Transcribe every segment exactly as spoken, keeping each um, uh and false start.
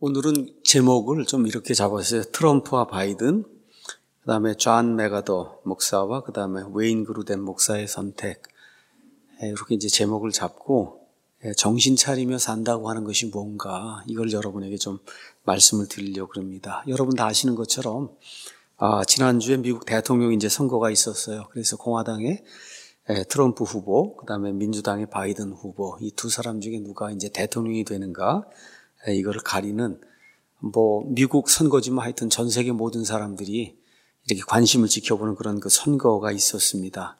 오늘은 제목을 좀 이렇게 잡았어요. 트럼프와 바이든, 그 다음에 존 맥아더 목사와 그 다음에 웨인 그루덴 목사의 선택. 이렇게 이제 제목을 잡고 정신 차리며 산다고 하는 것이 뭔가, 이걸 여러분에게 좀 말씀을 드리려고 합니다. 여러분 다 아시는 것처럼 아, 지난주에 미국 대통령 이제 선거가 있었어요. 그래서 공화당의 트럼프 후보, 그 다음에 민주당의 바이든 후보, 이 두 사람 중에 누가 이제 대통령이 되는가, 이거를 가리는, 뭐, 미국 선거지만 하여튼 전 세계 모든 사람들이 이렇게 관심을 지켜보는 그런 그 선거가 있었습니다.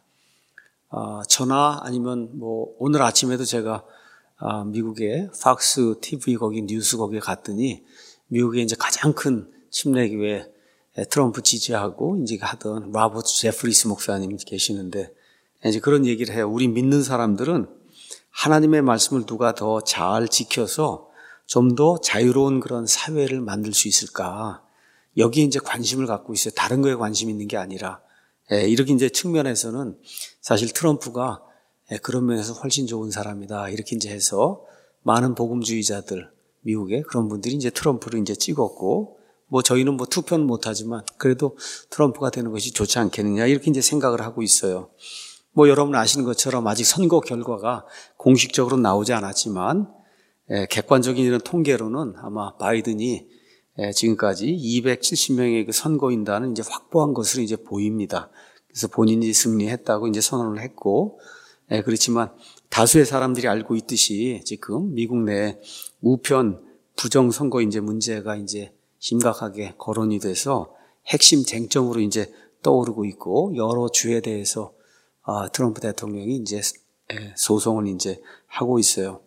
아, 저나 아니면 뭐, 오늘 아침에도 제가 아, 미국의 팍스 티비 거기 뉴스 거기에 갔더니 미국의 이제 가장 큰 침례교회 트럼프 지지하고 이제 하던 로버트 제프리스 목사님이 계시는데 이제 그런 얘기를 해요. 우리 믿는 사람들은 하나님의 말씀을 누가 더 잘 지켜서 좀 더 자유로운 그런 사회를 만들 수 있을까? 여기에 이제 관심을 갖고 있어요. 다른 거에 관심 있는 게 아니라. 예, 이렇게 이제 측면에서는 사실 트럼프가 예, 그런 면에서 훨씬 좋은 사람이다. 이렇게 이제 해서 많은 복음주의자들, 미국의 그런 분들이 이제 트럼프를 이제 찍었고, 뭐 저희는 뭐 투표는 못하지만 그래도 트럼프가 되는 것이 좋지 않겠느냐. 이렇게 이제 생각을 하고 있어요. 뭐 여러분 아시는 것처럼 아직 선거 결과가 공식적으로 나오지 않았지만, 예, 객관적인 이런 통계로는 아마 바이든이 예, 지금까지 이백칠십 명의 그 선거인단을 이제 확보한 것으로 이제 보입니다. 그래서 본인이 승리했다고 이제 선언을 했고, 예, 그렇지만 다수의 사람들이 알고 있듯이 지금 미국 내 우편 부정 선거 이제 문제가 이제 심각하게 거론이 돼서 핵심 쟁점으로 이제 떠오르고 있고, 여러 주에 대해서 아, 트럼프 대통령이 이제 예, 소송을 이제 하고 있어요.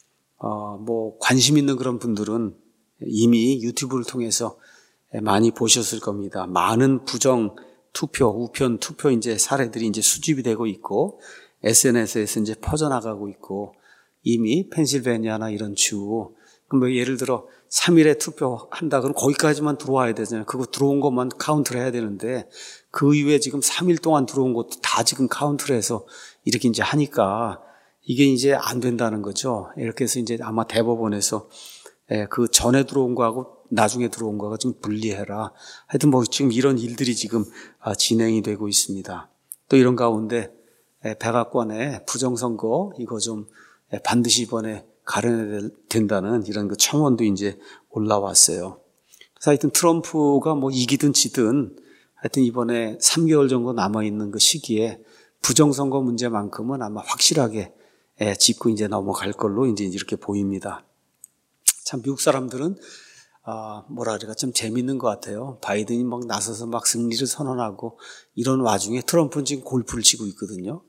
어, 뭐, 관심 있는 그런 분들은 이미 유튜브를 통해서 많이 보셨을 겁니다. 많은 부정 투표, 우편 투표 이제 사례들이 이제 수집이 되고 있고, 에스엔에스에서 이제 퍼져나가고 있고, 이미 펜실베니아나 이런 주, 뭐 예를 들어 삼 일에 투표한다 그러면 거기까지만 들어와야 되잖아요. 그거 들어온 것만 카운트를 해야 되는데, 그 이후에 지금 삼 일 동안 들어온 것도 다 지금 카운트를 해서 이렇게 이제 하니까, 이게 이제 안 된다는 거죠. 이렇게 해서 이제 아마 대법원에서 그 전에 들어온 거하고 나중에 들어온 거가 좀 분리해라. 하여튼 뭐 지금 이런 일들이 지금 진행이 되고 있습니다. 또 이런 가운데 백악관의 부정선거 이거 좀 반드시 이번에 가려내야 된다는 이런 그 청원도 이제 올라왔어요. 그래서 하여튼 트럼프가 뭐 이기든 지든 하여튼 이번에 삼 개월 정도 남아있는 그 시기에 부정선거 문제만큼은 아마 확실하게 예, 짚고 이제 넘어갈 걸로 이제 이렇게 보입니다. 참 미국 사람들은 아, 뭐라 그래가 좀 재밌는 것 같아요. 바이든이 막 나서서 막 승리를 선언하고 이런 와중에 트럼프는 지금 골프를 치고 있거든요.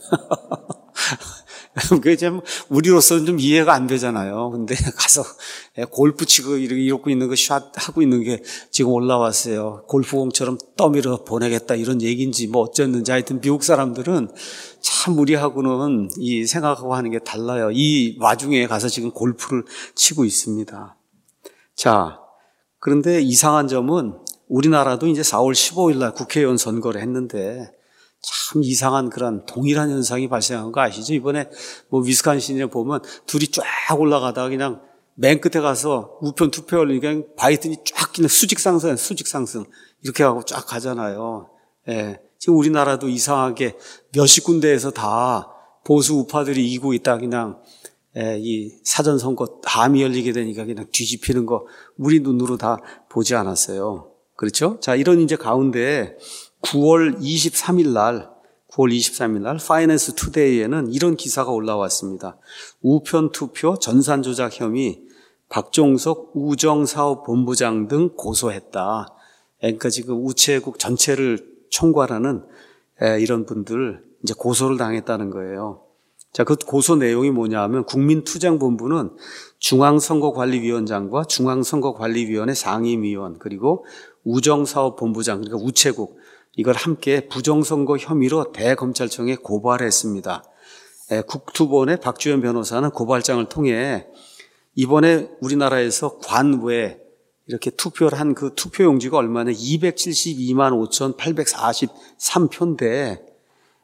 그게 좀 우리로서는 좀 이해가 안 되잖아요. 근데 가서 골프 치고 이러고 있는 거 샷 하고 있는 게 지금 올라왔어요. 골프공처럼 떠밀어 보내겠다 이런 얘기인지 뭐 어쨌는지 하여튼 미국 사람들은 참 우리하고는 이 생각하고 하는 게 달라요. 이 와중에 가서 지금 골프를 치고 있습니다. 자, 그런데 이상한 점은 우리나라도 이제 사월 십오일 날 국회의원 선거를 했는데 참 이상한 그런 동일한 현상이 발생한 거 아시죠? 이번에 뭐 위스콘신에 보면 둘이 쫙 올라가다가 그냥 맨 끝에 가서 우편 투표를 그냥 바이든이 쫙 그냥 수직 상승, 수직 상승 이렇게 하고 쫙 가잖아요. 예. 지금 우리나라도 이상하게 몇십 군데에서 다 보수 우파들이 이기고 있다 그냥 예, 이 사전 선거 담이 열리게 되니까 그냥 뒤집히는 거 우리 눈으로 다 보지 않았어요. 그렇죠? 자, 이런 이제 가운데 구월 이십삼일 날, 구월 이십삼일 날 파이낸스 투데이에는 이런 기사가 올라왔습니다. 우편 투표 전산 조작 혐의 박종석 우정사업본부장 등 고소했다. 그러니까 지금 우체국 전체를 총괄하는 이런 분들 이제 고소를 당했다는 거예요. 자, 그 고소 내용이 뭐냐 하면 국민투쟁본부는 중앙선거관리위원장과 중앙선거관리위원회 상임위원 그리고 우정사업본부장 그러니까 우체국 이걸 함께 부정선거 혐의로 대검찰청에 고발했습니다. 국투본의 박주현 변호사는 고발장을 통해 이번에 우리나라에서 관외 이렇게 투표를 한 그 투표용지가 얼마나 이백칠십이만 오천팔백사십삼 표인데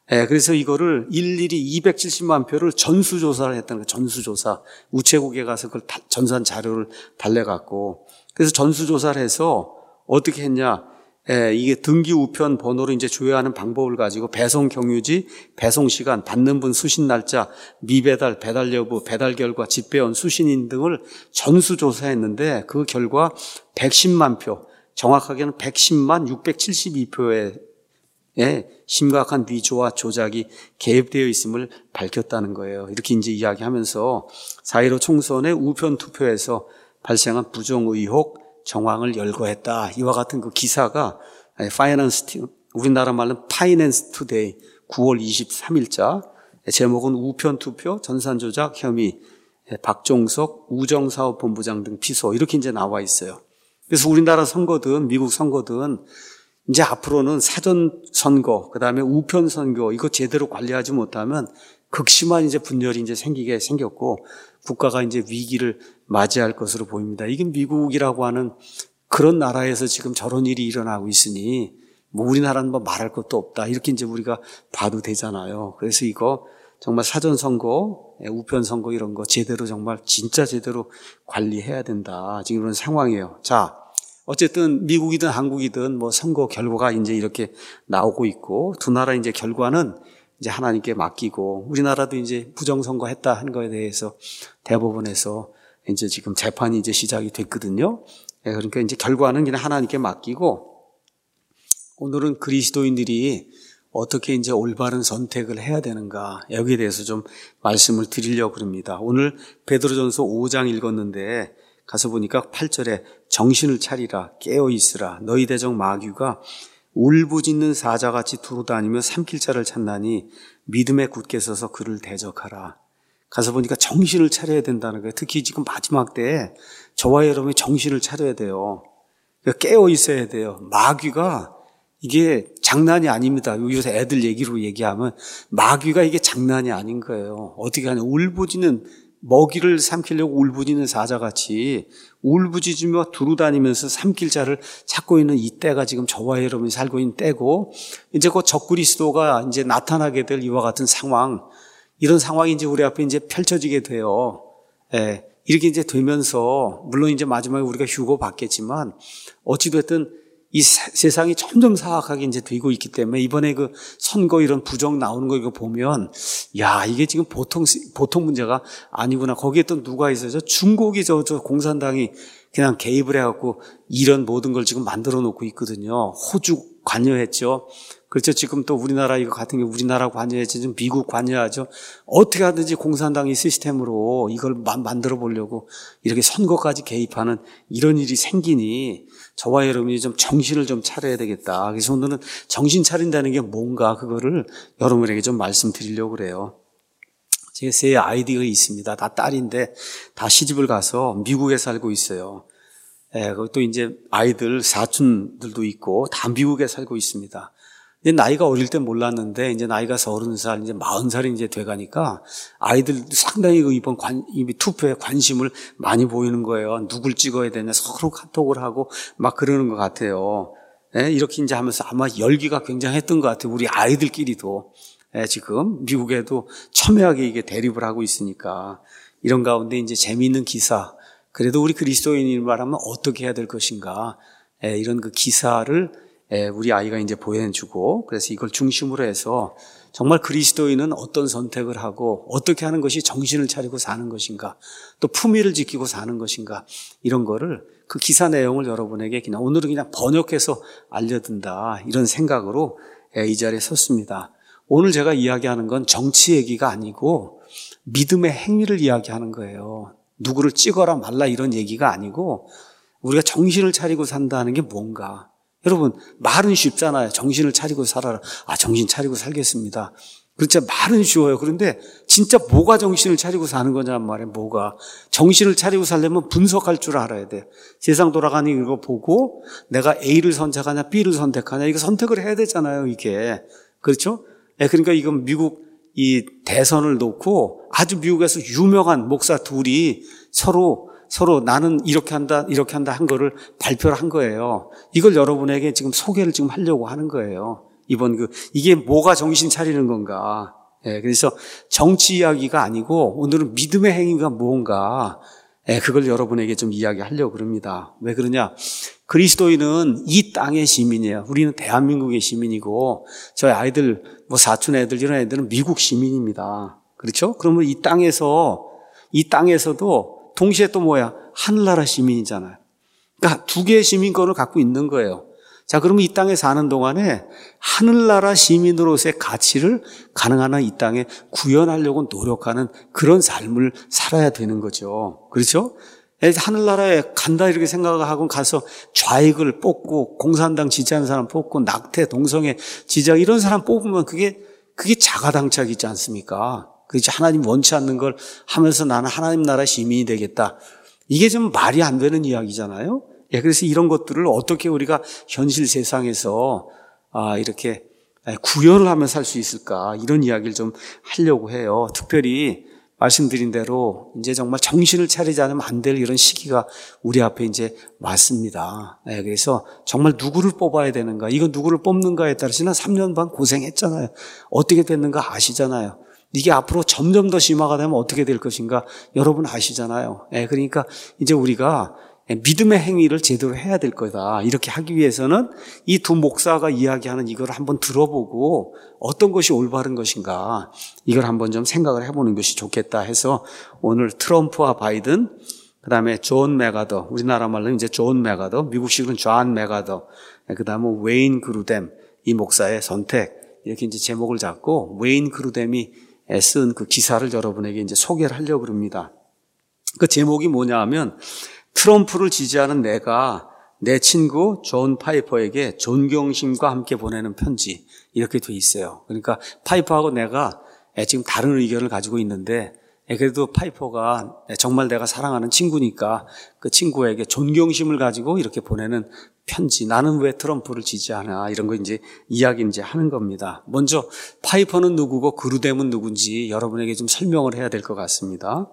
예, 그래서 이거를 일일이 이백칠십만 표를 전수조사를 했다는 거예요. 전수조사. 우체국에 가서 그걸 다, 전산 자료를 달래갖고. 그래서 전수조사를 해서 어떻게 했냐. 예, 이게 등기 우편 번호를 이제 조회하는 방법을 가지고 배송 경유지, 배송 시간, 받는 분 수신 날짜, 미배달, 배달 여부, 배달 결과, 집배원, 수신인 등을 전수조사했는데 그 결과 백십만 표, 정확하게는 백십만 육백칠십이 표에 예, 심각한 위조와 조작이 개입되어 있음을 밝혔다는 거예요. 이렇게 이제 이야기하면서 사 일오 총선의 우편 투표에서 발생한 부정 의혹 정황을 열거했다. 이와 같은 그 기사가 파이낸스, 우리나라 말로는 파이낸스 투데이 구월 이십삼일자 제목은 우편 투표 전산 조작 혐의 박종석 우정사업본부장 등 피소 이렇게 이제 나와 있어요. 그래서 우리나라 선거든 미국 선거든 이제 앞으로는 사전 선거, 그 다음에 우편 선거, 이거 제대로 관리하지 못하면 극심한 이제 분열이 이제 생기게 생겼고, 국가가 이제 위기를 맞이할 것으로 보입니다. 이게 미국이라고 하는 그런 나라에서 지금 저런 일이 일어나고 있으니, 뭐 우리나라는 뭐 말할 것도 없다. 이렇게 이제 우리가 봐도 되잖아요. 그래서 이거 정말 사전 선거, 우편 선거 이런 거 제대로 정말 진짜 제대로 관리해야 된다. 지금 이런 상황이에요. 자. 어쨌든 미국이든 한국이든 뭐 선거 결과가 이제 이렇게 나오고 있고 두 나라 이제 결과는 이제 하나님께 맡기고 우리나라도 이제 부정선거 했다 한 거에 대해서 대법원에서 이제 지금 재판이 이제 시작이 됐거든요. 그러니까 이제 결과는 그냥 하나님께 맡기고 오늘은 그리스도인들이 어떻게 이제 올바른 선택을 해야 되는가 여기에 대해서 좀 말씀을 드리려고 합니다. 오늘 베드로전서 오 장 읽었는데 가서 보니까 팔 절에 정신을 차리라 깨어 있으라 너희 대적 마귀가 울부짖는 사자같이 두루다니며 삼킬 자를 찾나니 믿음에 굳게 서서 그를 대적하라. 가서 보니까 정신을 차려야 된다는 거예요. 특히 지금 마지막 때에 저와 여러분이 정신을 차려야 돼요. 깨어 있어야 돼요. 마귀가 이게 장난이 아닙니다. 요새 애들 얘기로 얘기하면 마귀가 이게 장난이 아닌 거예요. 어떻게 하냐 울부짖는 먹이를 삼키려고 울부짖는 사자같이 울부짖으며 두루다니면서 삼킬 자를 찾고 있는 이 때가 지금 저와 여러분이 살고 있는 때고 이제 그 적그리스도가 이제 나타나게 될 이와 같은 상황 이런 상황이 이제 우리 앞에 이제 펼쳐지게 돼요. 예, 이렇게 이제 되면서 물론 이제 마지막에 우리가 휴고 받겠지만 어찌됐든 이 세상이 점점 사악하게 이제 되고 있기 때문에 이번에 그 선거 이런 부정 나오는 거 이거 보면 야 이게 지금 보통 보통 문제가 아니구나. 거기에 또 누가 있어요? 중국이 저, 저 공산당이 그냥 개입을 해갖고 이런 모든 걸 지금 만들어 놓고 있거든요. 호주 관여했죠. 그렇죠. 지금 또 우리나라 이거 같은 게 우리나라 관여했지, 좀 미국 관여하죠. 어떻게 하든지 공산당이 시스템으로 이걸 마, 만들어 보려고 이렇게 선거까지 개입하는 이런 일이 생기니 저와 여러분이 좀 정신을 좀 차려야 되겠다. 그래서 오늘은 정신 차린다는 게 뭔가 그거를 여러분에게 좀 말씀드리려고 그래요. 제 세 아이디가 있습니다. 다 딸인데 다 시집을 가서 미국에 살고 있어요. 예, 또 이제 아이들 사촌들도 있고 다 미국에 살고 있습니다. 이제 나이가 어릴 때 몰랐는데 이제 나이가 서른 살, 이제 마흔 살이 이제 돼가니까 아이들 상당히 이번 관, 이 투표에 관심을 많이 보이는 거예요. 누굴 찍어야 되냐 서로 카톡을 하고 막 그러는 것 같아요. 예, 이렇게 이제 하면서 아마 열기가 굉장했던 것 같아요. 우리 아이들끼리도. 예, 지금 미국에도 첨예하게 이게 대립을 하고 있으니까 이런 가운데 이제 재미있는 기사. 그래도 우리 그리스도인을 말하면 어떻게 해야 될 것인가. 예, 이런 그 기사를 우리 아이가 이제 보여주고 그래서 이걸 중심으로 해서 정말 그리스도인은 어떤 선택을 하고 어떻게 하는 것이 정신을 차리고 사는 것인가 또 품위를 지키고 사는 것인가 이런 거를 그 기사 내용을 여러분에게 그냥 오늘은 그냥 번역해서 알려준다 이런 생각으로 이 자리에 섰습니다. 오늘 제가 이야기하는 건 정치 얘기가 아니고 믿음의 행위를 이야기하는 거예요. 누구를 찍어라 말라 이런 얘기가 아니고 우리가 정신을 차리고 산다는 게 뭔가. 여러분 말은 쉽잖아요. 정신을 차리고 살아라. 아 정신 차리고 살겠습니다. 그렇죠. 말은 쉬워요. 그런데 진짜 뭐가 정신을 차리고 사는 거냐는 말이에요. 뭐가. 정신을 차리고 살려면 분석할 줄 알아야 돼요. 세상 돌아가는 이거 보고 내가 A를 선택하냐 B를 선택하냐 이거 선택을 해야 되잖아요. 이게. 그렇죠? 네, 그러니까 이건 미국 이 대선을 놓고 아주 미국에서 유명한 목사 둘이 서로 서로 나는 이렇게 한다, 이렇게 한다 한 거를 발표를 한 거예요. 이걸 여러분에게 지금 소개를 지금 하려고 하는 거예요. 이번 그, 이게 뭐가 정신 차리는 건가. 예, 그래서 정치 이야기가 아니고 오늘은 믿음의 행위가 무언가, 예, 그걸 여러분에게 좀 이야기하려고 그럽니다. 왜 그러냐? 그리스도인은 이 땅의 시민이에요. 우리는 대한민국의 시민이고 저희 아이들, 뭐 사촌 애들 이런 애들은 미국 시민입니다. 그렇죠? 그러면 이 땅에서 이 땅에서도 동시에 또 뭐야? 하늘나라 시민이잖아요. 그러니까 두 개의 시민권을 갖고 있는 거예요. 자, 그러면 이 땅에 사는 동안에 하늘나라 시민으로서의 가치를 가능한 한 이 땅에 구현하려고 노력하는 그런 삶을 살아야 되는 거죠. 그렇죠? 하늘나라에 간다 이렇게 생각하고 가서 좌익을 뽑고 공산당 지지하는 사람 뽑고 낙태, 동성애 지지하고 이런 사람 뽑으면 그게 그게 자가당착이지 않습니까? 그렇지, 하나님 원치 않는 걸 하면서 나는 하나님 나라 시민이 되겠다. 이게 좀 말이 안 되는 이야기잖아요. 예, 그래서 이런 것들을 어떻게 우리가 현실 세상에서 아, 이렇게 구현을 하며 살 수 있을까, 이런 이야기를 좀 하려고 해요. 특별히 말씀드린 대로 이제 정말 정신을 차리지 않으면 안 될 이런 시기가 우리 앞에 이제 왔습니다. 예, 그래서 정말 누구를 뽑아야 되는가, 이거 누구를 뽑는가에 따라서는 삼 년 반 고생했잖아요. 어떻게 됐는가 아시잖아요. 이게 앞으로 점점 더 심화가 되면 어떻게 될 것인가 여러분 아시잖아요. 예, 그러니까 이제 우리가 믿음의 행위를 제대로 해야 될 거다. 이렇게 하기 위해서는 이 두 목사가 이야기하는 이걸 한번 들어보고 어떤 것이 올바른 것인가, 이걸 한번 좀 생각을 해보는 것이 좋겠다 해서 오늘 트럼프와 바이든, 그 다음에 존 메가더, 우리나라 말로 이제 존 메가더, 미국식으로는 존 메가더, 그 다음에 웨인 그루뎀, 이 목사의 선택, 이렇게 이제 제목을 잡고 웨인 그루뎀이 쓴 그 기사를 여러분에게 이제 소개를 하려고 합니다. 그 제목이 뭐냐 하면, 트럼프를 지지하는 내가 내 친구 존 파이퍼에게 존경심과 함께 보내는 편지, 이렇게 돼 있어요. 그러니까 파이퍼하고 내가 지금 다른 의견을 가지고 있는데 그래도 파이퍼가 정말 내가 사랑하는 친구니까 그 친구에게 존경심을 가지고 이렇게 보내는 편지, 나는 왜 트럼프를 지지하나, 이런 거 이제 이야기 이제 하는 겁니다. 먼저 파이퍼는 누구고 그루뎀은 누군지 여러분에게 좀 설명을 해야 될 것 같습니다.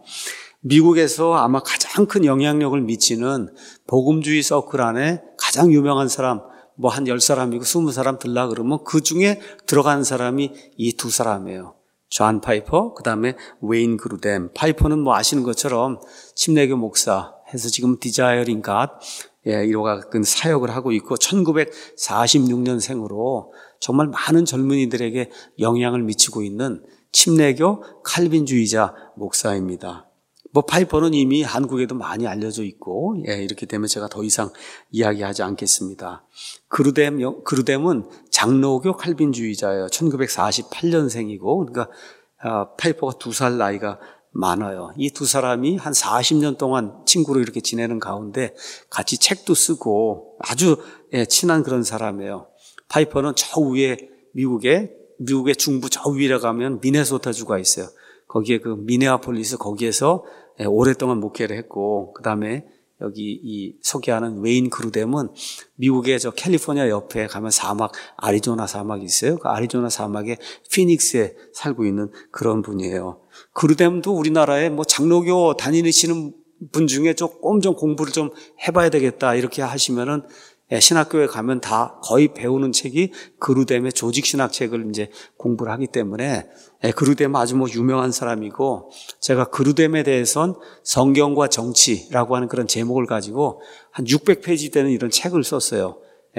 미국에서 아마 가장 큰 영향력을 미치는 복음주의 서클 안에 가장 유명한 사람, 뭐 한 열 사람이고 스무 사람 들라 그러면 그 중에 들어간 사람이 이 두 사람이에요. 존 파이퍼, 그 다음에 웨인 그루뎀. 파이퍼는 뭐 아시는 것처럼 침례교 목사 해서 지금 디자이어링 갓, 예, 이와 같은 사역을 하고 있고 천구백사십육 년생으로 정말 많은 젊은이들에게 영향을 미치고 있는 침례교 칼빈주의자 목사입니다. 뭐 파이퍼는 이미 한국에도 많이 알려져 있고, 예, 이렇게 되면 제가 더 이상 이야기하지 않겠습니다. 그루뎀, 그루뎀은 장로교 칼빈주의자예요. 천구백사십팔 년생이고, 그러니까 아, 파이퍼가 두 살 나이가 많아요. 이 두 사람이 한 사십 년 동안 친구로 이렇게 지내는 가운데 같이 책도 쓰고 아주, 예, 친한 그런 사람이에요. 파이퍼는 저 위에 미국의 미국의 중부 저 위에 가면 미네소타주가 있어요. 거기에 그 미네아폴리스, 거기에서 오랫동안 목회를 했고, 그 다음에 여기 이 소개하는 웨인 그루뎀은 미국의 저 캘리포니아 옆에 가면 사막, 아리조나 사막이 있어요. 그 아리조나 사막의 피닉스에 살고 있는 그런 분이에요. 그루뎀도 우리나라에 뭐 장로교 다니시는 분 중에 조금 좀 공부를 좀 해봐야 되겠다 이렇게 하시면은, 신학교에 가면 다 거의 배우는 책이 그루뎀의 조직신학 책을 이제 공부를 하기 때문에, 그루뎀은 아주 뭐 유명한 사람이고, 제가 그루뎀에 대해선 성경과 정치라고 하는 그런 제목을 가지고 한 육백 페이지 되는 이런 책을 썼어요.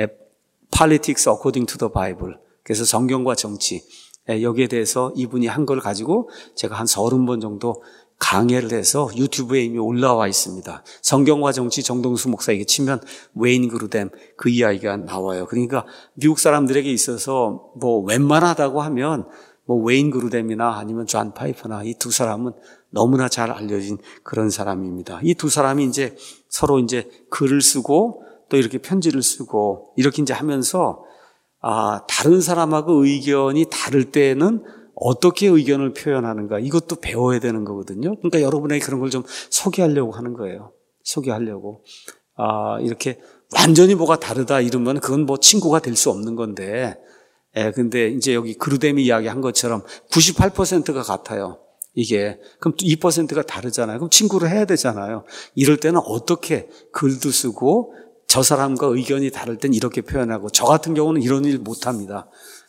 Politics According to the Bible. 그래서 성경과 정치, 여기에 대해서 이분이 한 걸 가지고 제가 한 서른 번 정도 강해를 해서 유튜브에 이미 올라와 있습니다. 성경과 정치 정동수 목사에게 치면 웨인 그루뎀, 그 이야기가 나와요. 그러니까 미국 사람들에게 있어서 뭐 웬만하다고 하면 뭐 웨인 그루뎀이나 아니면 존 파이퍼나 이 두 사람은 너무나 잘 알려진 그런 사람입니다. 이 두 사람이 이제 서로 이제 글을 쓰고 또 이렇게 편지를 쓰고 이렇게 이제 하면서, 아, 다른 사람하고 의견이 다를 때는 어떻게 의견을 표현하는가, 이것도 배워야 되는 거거든요. 그러니까 여러분에게 그런 걸 좀 소개하려고 하는 거예요. 소개하려고. 아, 이렇게 완전히 뭐가 다르다 이러면 그건 뭐 친구가 될 수 없는 건데, 예, 근데 이제 여기 그루뎀이 이야기한 것처럼 구십팔 퍼센트가 같아요. 이게. 그럼 또 이 퍼센트가 다르잖아요. 그럼 친구를 해야 되잖아요. 이럴 때는 어떻게 글도 쓰고 저 사람과 의견이 다를 땐 이렇게 표현하고, 저 같은 경우는 이런 일 못 합니다.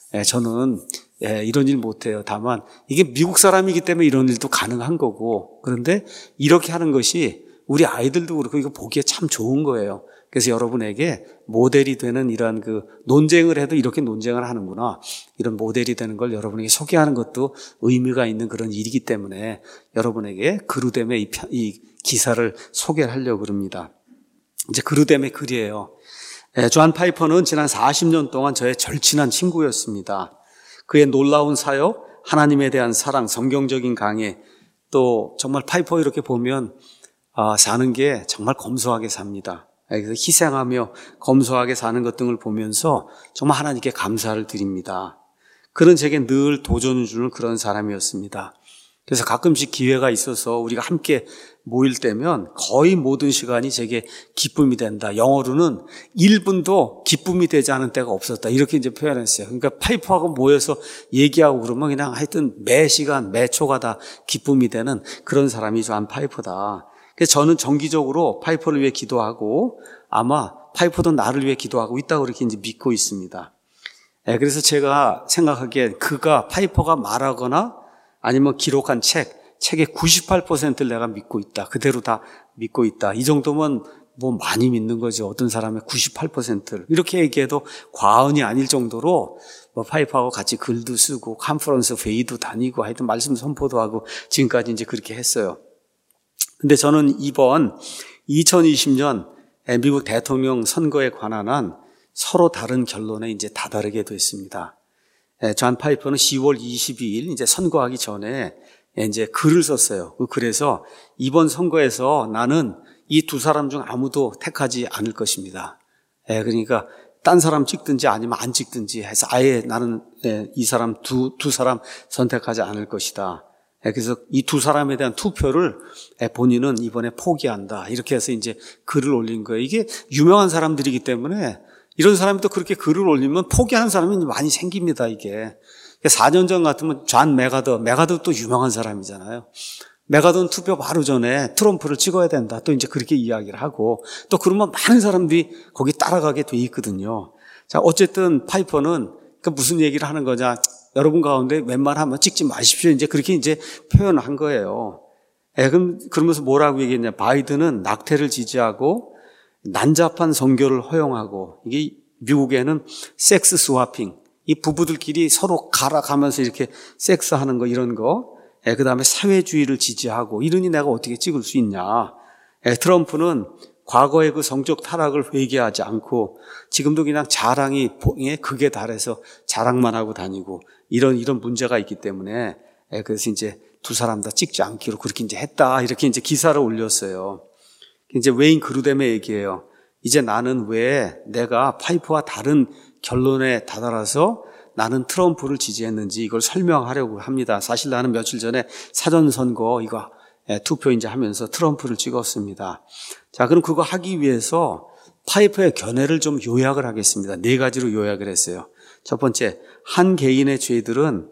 예, 저는 예, 이런 일 못해요. 다만 이게 미국 사람이기 때문에 이런 일도 가능한 거고, 그런데 이렇게 하는 것이 우리 아이들도 그렇고 이거 보기에 참 좋은 거예요. 그래서 여러분에게 모델이 되는 이런 그 논쟁을 해도 이렇게 논쟁을 하는구나, 이런 모델이 되는 걸 여러분에게 소개하는 것도 의미가 있는 그런 일이기 때문에 여러분에게 그루뎀의 이, 이 기사를 소개를 하려고 그럽니다. 이제 그루뎀의 글이에요. 예, 존 파이퍼는 지난 사십 년 동안 저의 절친한 친구였습니다. 그의 놀라운 사역, 하나님에 대한 사랑, 성경적인 강해, 또 정말 파이퍼 이렇게 보면 아, 사는 게 정말 검소하게 삽니다. 그래서 희생하며 검소하게 사는 것 등을 보면서 정말 하나님께 감사를 드립니다. 그는 제게 늘 도전을 주는 그런 사람이었습니다. 그래서 가끔씩 기회가 있어서 우리가 함께 모일 때면 거의 모든 시간이 제게 기쁨이 된다. 영어로는 일 분도 기쁨이 되지 않은 때가 없었다. 이렇게 이제 표현했어요. 그러니까 파이퍼하고 모여서 얘기하고 그러면 그냥 하여튼 매 시간, 매 초가 다 기쁨이 되는 그런 사람이 존 파이퍼다. 그래서 저는 정기적으로 파이퍼를 위해 기도하고 아마 파이퍼도 나를 위해 기도하고 있다고 그렇게 이제 믿고 있습니다. 네, 그래서 제가 생각하기에 그가 파이퍼가 말하거나 아니면 기록한 책, 책의 구십팔 퍼센트를 내가 믿고 있다. 그대로 다 믿고 있다. 이 정도면 뭐 많이 믿는 거죠. 어떤 사람의 구십팔 퍼센트를. 이렇게 얘기해도 과언이 아닐 정도로 뭐 파이퍼하고 같이 글도 쓰고 컨퍼런스 회의도 다니고 하여튼 말씀 선포도 하고 지금까지 이제 그렇게 했어요. 근데 저는 이번 이천이십 년 미국 대통령 선거에 관한 한 서로 다른 결론에 이제 다다르게 됐습니다. 존 파이퍼는 시월 이십이일 이제 선거하기 전에 이제 글을 썼어요. 그래서 이번 선거에서 나는 이 두 사람 중 아무도 택하지 않을 것입니다. 그러니까 딴 사람 찍든지 아니면 안 찍든지 해서 아예 나는 이 사람 두, 두 사람 선택하지 않을 것이다. 그래서 이 두 사람에 대한 투표를 본인은 이번에 포기한다. 이렇게 해서 이제 글을 올린 거예요. 이게 유명한 사람들이기 때문에 이런 사람이 또 그렇게 글을 올리면 포기하는 사람이 많이 생깁니다, 이게. 사 년 전 같으면 존 메가더, 메가더 또 유명한 사람이잖아요. 메가더는 투표 바로 전에 트럼프를 찍어야 된다. 또 이제 그렇게 이야기를 하고 또 그러면 많은 사람들이 거기 따라가게 돼 있거든요. 자, 어쨌든 파이퍼는 그 무슨 얘기를 하는 거냐. 여러분 가운데 웬만하면 찍지 마십시오. 이제 그렇게 이제 표현한 거예요. 예, 그럼, 그러면서 뭐라고 얘기했냐. 바이든은 낙태를 지지하고 난잡한 성교를 허용하고 이게 미국에는 섹스 스와핑, 이 부부들끼리 서로 갈아가면서 이렇게 섹스하는 거 이런 거, 예, 그 다음에 사회주의를 지지하고 이러니 내가 어떻게 찍을 수 있냐. 예, 트럼프는 과거의 그 성적 타락을 회개하지 않고 지금도 그냥 자랑이 극에 달해서 자랑만 하고 다니고 이런 이런 문제가 있기 때문에 예, 그래서 이제 두 사람 다 찍지 않기로 그렇게 이제 했다. 이렇게 이제 기사를 올렸어요. 이제 웨인 그루뎀의 얘기예요. 이제 나는 왜 내가 파이퍼와 다른 결론에 다다라서 나는 트럼프를 지지했는지 이걸 설명하려고 합니다. 사실 나는 며칠 전에 사전선거 이거 투표 이제 하면서 트럼프를 찍었습니다. 자, 그럼 그거 하기 위해서 파이퍼의 견해를 좀 요약을 하겠습니다. 네 가지로 요약을 했어요. 첫 번째, 한 개인의 죄들은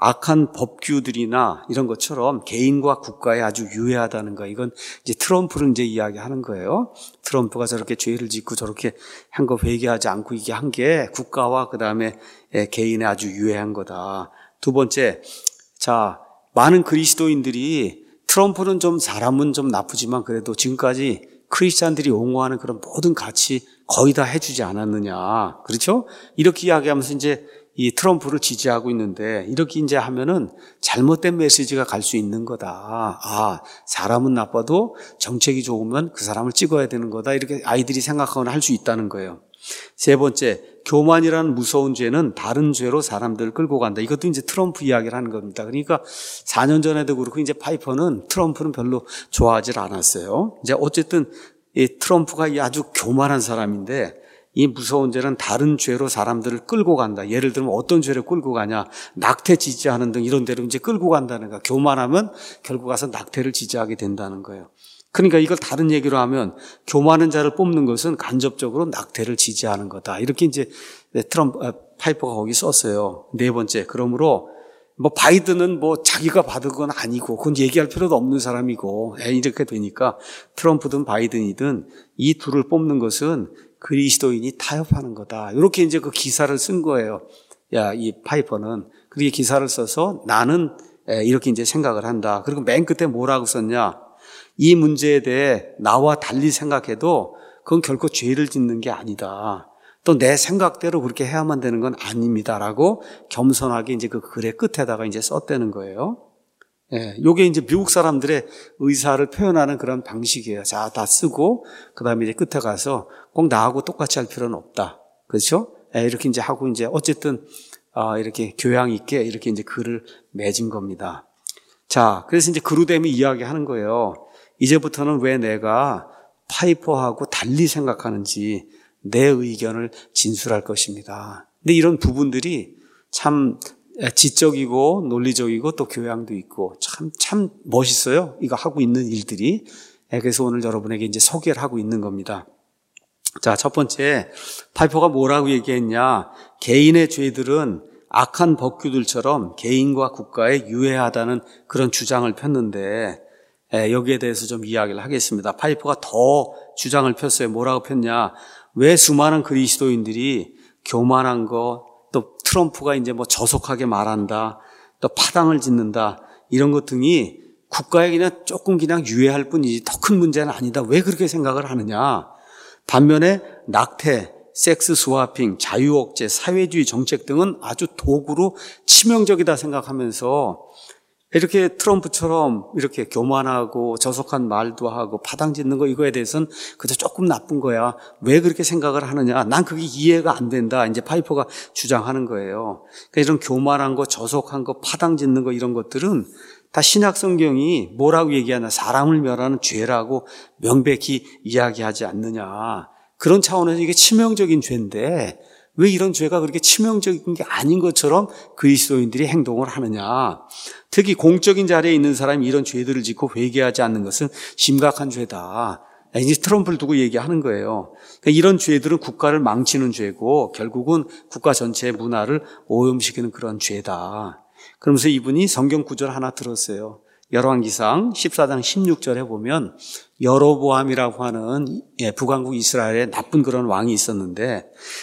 악한 법규들이나 이런 것처럼 개인과 국가에 아주 유해하다는 거. 이건 이제 트럼프를 이제 이야기하는 거예요. 트럼프가 저렇게 죄를 짓고 저렇게 한 거 회개하지 않고 이게 한 게 국가와 그 다음에 개인에 아주 유해한 거다. 두 번째, 자, 많은 그리스도인들이 트럼프는 좀 사람은 좀 나쁘지만 그래도 지금까지 크리스찬들이 옹호하는 그런 모든 가치 거의 다 해주지 않았느냐. 그렇죠? 이렇게 이야기하면서 이제 이 트럼프를 지지하고 있는데 이렇게 이제 하면은 잘못된 메시지가 갈 수 있는 거다. 아, 사람은 나빠도 정책이 좋으면 그 사람을 찍어야 되는 거다. 이렇게 아이들이 생각하거나 할 수 있다는 거예요. 세 번째, 교만이라는 무서운 죄는 다른 죄로 사람들을 끌고 간다. 이것도 이제 트럼프 이야기를 하는 겁니다. 그러니까 사 년 전에도 그렇고 이제 파이퍼는 트럼프는 별로 좋아하지 않았어요. 이제 어쨌든 이 트럼프가 아주 교만한 사람인데 이 무서운 죄는 다른 죄로 사람들을 끌고 간다. 예를 들면 어떤 죄를 끌고 가냐. 낙태 지지하는 등 이런 데로 이제 끌고 간다는 거야. 교만하면 결국 가서 낙태를 지지하게 된다는 거예요. 그러니까 이걸 다른 얘기로 하면 교만한 자를 뽑는 것은 간접적으로 낙태를 지지하는 거다. 이렇게 이제 트럼프, 파이퍼가 거기 썼어요. 네 번째, 그러므로 뭐 바이든은 뭐 자기가 받은 건 아니고 그건 얘기할 필요도 없는 사람이고 이렇게 되니까 트럼프든 바이든이든 이 둘을 뽑는 것은 그리스도인이 타협하는 거다. 이렇게 이제 그 기사를 쓴 거예요. 야, 이 파이퍼는. 그렇게 기사를 써서 나는 이렇게 이제 생각을 한다. 그리고 맨 끝에 뭐라고 썼냐? 이 문제에 대해 나와 달리 생각해도 그건 결코 죄를 짓는 게 아니다. 또 내 생각대로 그렇게 해야만 되는 건 아닙니다라고 겸손하게 이제 그 글의 끝에다가 이제 썼다는 거예요. 예, 요게 이제 미국 사람들의 의사를 표현하는 그런 방식이에요. 자, 다 쓰고, 그 다음에 이제 끝에 가서 꼭 나하고 똑같이 할 필요는 없다. 그렇죠? 예, 이렇게 이제 하고 이제 어쨌든, 아, 이렇게 교양 있게 이렇게 이제 글을 맺은 겁니다. 자, 그래서 이제 그루뎀이 이야기하는 거예요. 이제부터는 왜 내가 파이퍼하고 달리 생각하는지 내 의견을 진술할 것입니다. 근데 이런 부분들이 참 지적이고 논리적이고 또 교양도 있고 참, 참 멋있어요. 이거 하고 있는 일들이. 그래서 오늘 여러분에게 이제 소개를 하고 있는 겁니다. 자, 첫 번째, 파이퍼가 뭐라고 얘기했냐. 개인의 죄들은 악한 법규들처럼 개인과 국가에 유해하다는 그런 주장을 폈는데, 여기에 대해서 좀 이야기를 하겠습니다. 파이퍼가 더 주장을 폈어요. 뭐라고 폈냐. 왜 수많은 그리스도인들이 교만한 거, 또 트럼프가 이제 뭐 저속하게 말한다, 또 파당을 짓는다, 이런 것 등이 국가에 그냥 조금 그냥 유해할 뿐이지 더 큰 문제는 아니다. 왜 그렇게 생각을 하느냐. 반면에 낙태, 섹스 스와핑, 자유억제, 사회주의 정책 등은 아주 도구로 치명적이다 생각하면서 이렇게 트럼프처럼 이렇게 교만하고 저속한 말도 하고 파당 짓는 거 이거에 대해서는 그저 조금 나쁜 거야. 왜 그렇게 생각을 하느냐. 난 그게 이해가 안 된다. 이제 파이퍼가 주장하는 거예요. 그러니까 이런 교만한 거, 저속한 거, 파당 짓는 거 이런 것들은 다 신약 성경이 뭐라고 얘기하나. 사람을 멸하는 죄라고 명백히 이야기하지 않느냐. 그런 차원에서 이게 치명적인 죄인데 왜 이런 죄가 그렇게 치명적인 게 아닌 것처럼 그리스도인들이 행동을 하느냐. 특히 공적인 자리에 있는 사람이 이런 죄들을 짓고 회개하지 않는 것은 심각한 죄다. 이제 트럼프를 두고 얘기하는 거예요. 그러니까 이런 죄들은 국가를 망치는 죄고 결국은 국가 전체의 문화를 오염시키는 그런 죄다. 그러면서 이분이 성경 구절 하나 들었어요. 열왕기상 십사 장 십육 절에 보면 여로보암이라고 하는 북왕국 이스라엘의 나쁜 그런 왕이 있었는데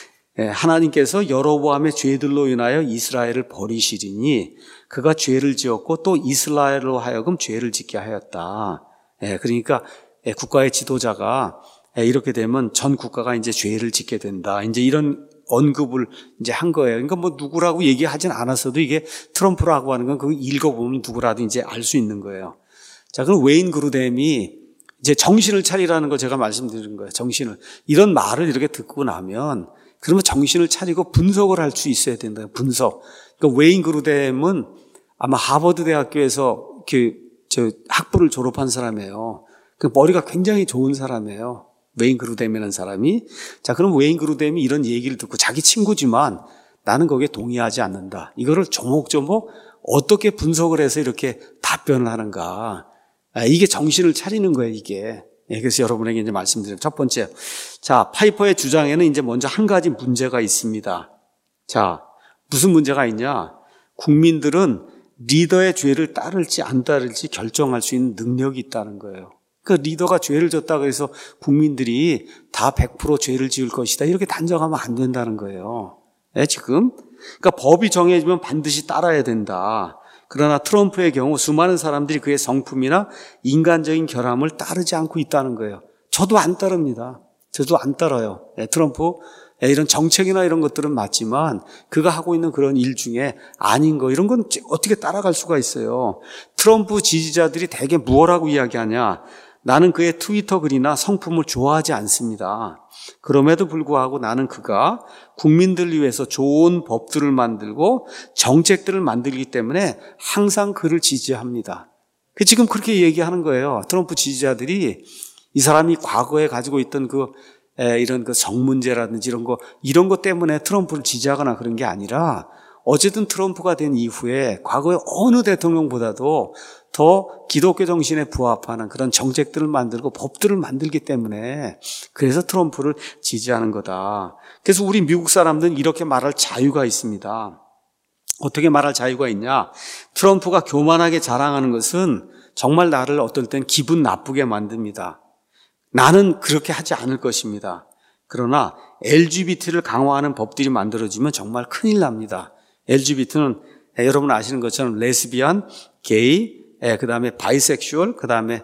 하나님께서 여로보암의 죄들로 인하여 이스라엘을 버리시리니 그가 죄를 지었고 또 이스라엘로 하여금 죄를 짓게 하였다. 그러니까 국가의 지도자가 이렇게 되면 전 국가가 이제 죄를 짓게 된다. 이제 이런 언급을 이제 한 거예요. 그러니까 뭐 누구라고 얘기하진 않았어도 이게 트럼프라고 하는 건 그거 읽어보면 누구라도 이제 알 수 있는 거예요. 자, 그럼 웨인 그루뎀이 이제 정신을 차리라는 걸 제가 말씀드린 거예요. 정신을. 이런 말을 이렇게 듣고 나면 그러면 정신을 차리고 분석을 할 수 있어야 된다. 분석. 그러니까 웨인 그루뎀은 아마 하버드 대학교에서 그 저 학부를 졸업한 사람이에요. 그 머리가 굉장히 좋은 사람이에요. 웨인 그루뎀이라는 사람이. 자, 그럼 웨인 그루뎀이 이런 얘기를 듣고 자기 친구지만 나는 거기에 동의하지 않는다. 이거를 조목조목 어떻게 분석을 해서 이렇게 답변을 하는가. 아, 이게 정신을 차리는 거예요, 이게. 예, 그래서 여러분에게 이제 말씀드려요. 첫 번째. 자, 파이퍼의 주장에는 이제 먼저 한 가지 문제가 있습니다. 자, 무슨 문제가 있냐? 국민들은 리더의 죄를 따를지 안 따를지 결정할 수 있는 능력이 있다는 거예요. 그 리더가 죄를 졌다고 해서 국민들이 다 백 퍼센트 죄를 지을 것이다. 이렇게 단정하면 안 된다는 거예요. 예, 지금. 그러니까 법이 정해지면 반드시 따라야 된다. 그러나 트럼프의 경우 수많은 사람들이 그의 성품이나 인간적인 결함을 따르지 않고 있다는 거예요. 저도 안 따릅니다. 저도 안 따라요. 예, 트럼프 이런 정책이나 이런 것들은 맞지만 그가 하고 있는 그런 일 중에 아닌 거 이런 건 어떻게 따라갈 수가 있어요. 트럼프 지지자들이 대개 무엇라고 이야기하냐. 나는 그의 트위터 글이나 성품을 좋아하지 않습니다. 그럼에도 불구하고 나는 그가 국민들을 위해서 좋은 법들을 만들고 정책들을 만들기 때문에 항상 그를 지지합니다. 지금 그렇게 얘기하는 거예요. 트럼프 지지자들이 이 사람이 과거에 가지고 있던 그 이런 그 성문제라든지 이런 거 이런 것 때문에 트럼프를 지지하거나 그런 게 아니라 어쨌든 트럼프가 된 이후에 과거의 어느 대통령보다도 더 기독교 정신에 부합하는 그런 정책들을 만들고 법들을 만들기 때문에 그래서 트럼프를 지지하는 거다. 그래서 우리 미국 사람들은 이렇게 말할 자유가 있습니다. 어떻게 말할 자유가 있냐? 트럼프가 교만하게 자랑하는 것은 정말 나를 어떨 땐 기분 나쁘게 만듭니다. 나는 그렇게 하지 않을 것입니다. 그러나 엘지비티를 강화하는 법들이 만들어지면 정말 큰일 납니다. 엘지비티는 여러분 아시는 것처럼 레즈비안, 게이, 그 다음에 바이섹슈얼, 그 다음에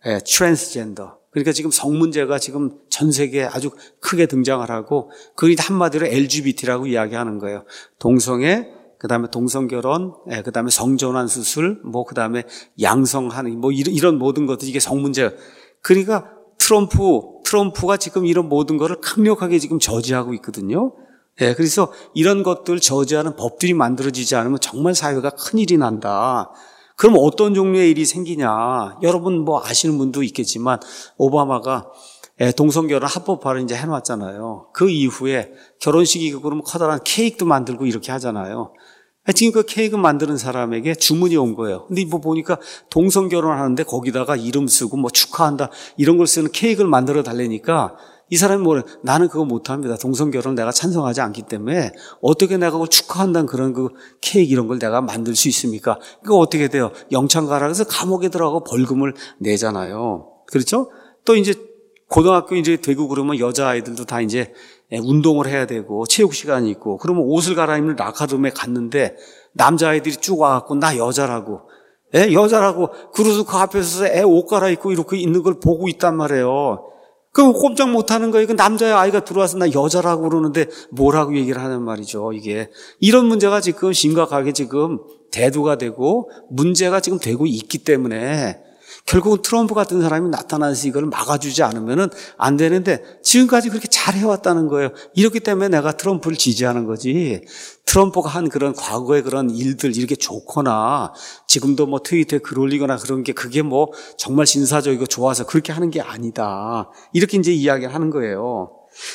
트랜스젠더. 그러니까 지금 성 문제가 지금 전 세계에 아주 크게 등장을 하고 그게 한마디로 엘지비티라고 이야기하는 거예요. 동성애, 그 다음에 동성결혼, 그 다음에 성전환 수술, 뭐 그 다음에 양성하는 뭐 이런, 이런 모든 것들 이게 성 문제예요. 그러니까 트럼프, 트럼프가 지금 이런 모든 것을 강력하게 지금 저지하고 있거든요. 예, 그래서 이런 것들 저지하는 법들이 만들어지지 않으면 정말 사회가 큰일이 난다. 그럼 어떤 종류의 일이 생기냐? 여러분 뭐 아시는 분도 있겠지만 오바마가 동성결혼 합법화를 이제 해놨잖아요. 그 이후에 결혼식이고 그러면 커다란 케이크도 만들고 이렇게 하잖아요. 지금 그 케이크 만드는 사람에게 주문이 온 거예요. 근데 뭐 보니까 동성결혼 하는데 거기다가 이름 쓰고 뭐 축하한다 이런 걸 쓰는 케이크를 만들어 달래니까 이 사람이 뭐래? 나는 그거 못합니다. 동성결혼을 내가 찬성하지 않기 때문에 어떻게 내가 그걸 축하한다는 그런 그 케이크 이런 걸 내가 만들 수 있습니까? 그거 어떻게 돼요? 영창 가라 그래서 감옥에 들어가고 벌금을 내잖아요. 그렇죠? 또 이제 고등학교 이제 되고 그러면 여자아이들도 다 이제 운동을 해야 되고 체육 시간이 있고 그러면 옷을 갈아입는 라카룸에 갔는데 남자아이들이 쭉 와갖고 나 여자라고 애 여자라고 그러고서 그 앞에서 애 옷 갈아입고 이렇게 있는 걸 보고 있단 말이에요. 그럼 꼼짝 못하는 거예요. 그 남자의 아이가 들어와서 나 여자라고 그러는데 뭐라고 얘기를 하는 말이죠. 이게 이런 문제가 지금 심각하게 지금 대두가 되고 문제가 지금 되고 있기 때문에 결국은 트럼프 같은 사람이 나타나서 이걸 막아주지 않으면 안 되는데 지금까지 그렇게 잘 해왔다는 거예요. 이렇기 때문에 내가 트럼프를 지지하는 거지. 트럼프가 한 그런 과거의 그런 일들 이렇게 좋거나 지금도 뭐 트위터에 글 올리거나 그런 게 그게 뭐 정말 신사적이고 좋아서 그렇게 하는 게 아니다. 이렇게 이제 이야기를 하는 거예요.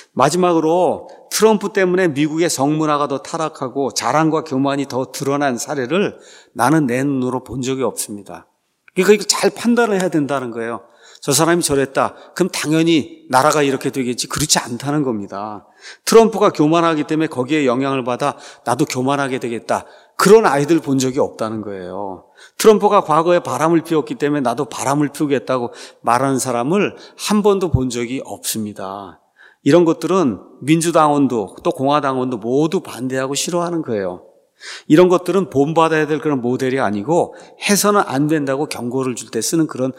마지막으로 트럼프 때문에 미국의 성문화가 더 타락하고 자랑과 교만이 더 드러난 사례를 나는 내 눈으로 본 적이 없습니다. 그러니까 이걸 잘 판단을 해야 된다는 거예요. 저 사람이 저랬다. 그럼 당연히 나라가 이렇게 되겠지. 그렇지 않다는 겁니다. 트럼프가 교만하기 때문에 거기에 영향을 받아 나도 교만하게 되겠다. 그런 아이들 본 적이 없다는 거예요. 트럼프가 과거에 바람을 피웠기 때문에 나도 바람을 피우겠다고 말하는 사람을 한 번도 본 적이 없습니다. 이런 것들은 민주당원도 또 공화당원도 모두 반대하고 싫어하는 거예요. 이런 것들은 본받아야 될 그런 모델이 아니고 해서는 안 된다고 경고를 줄 때 쓰는 그런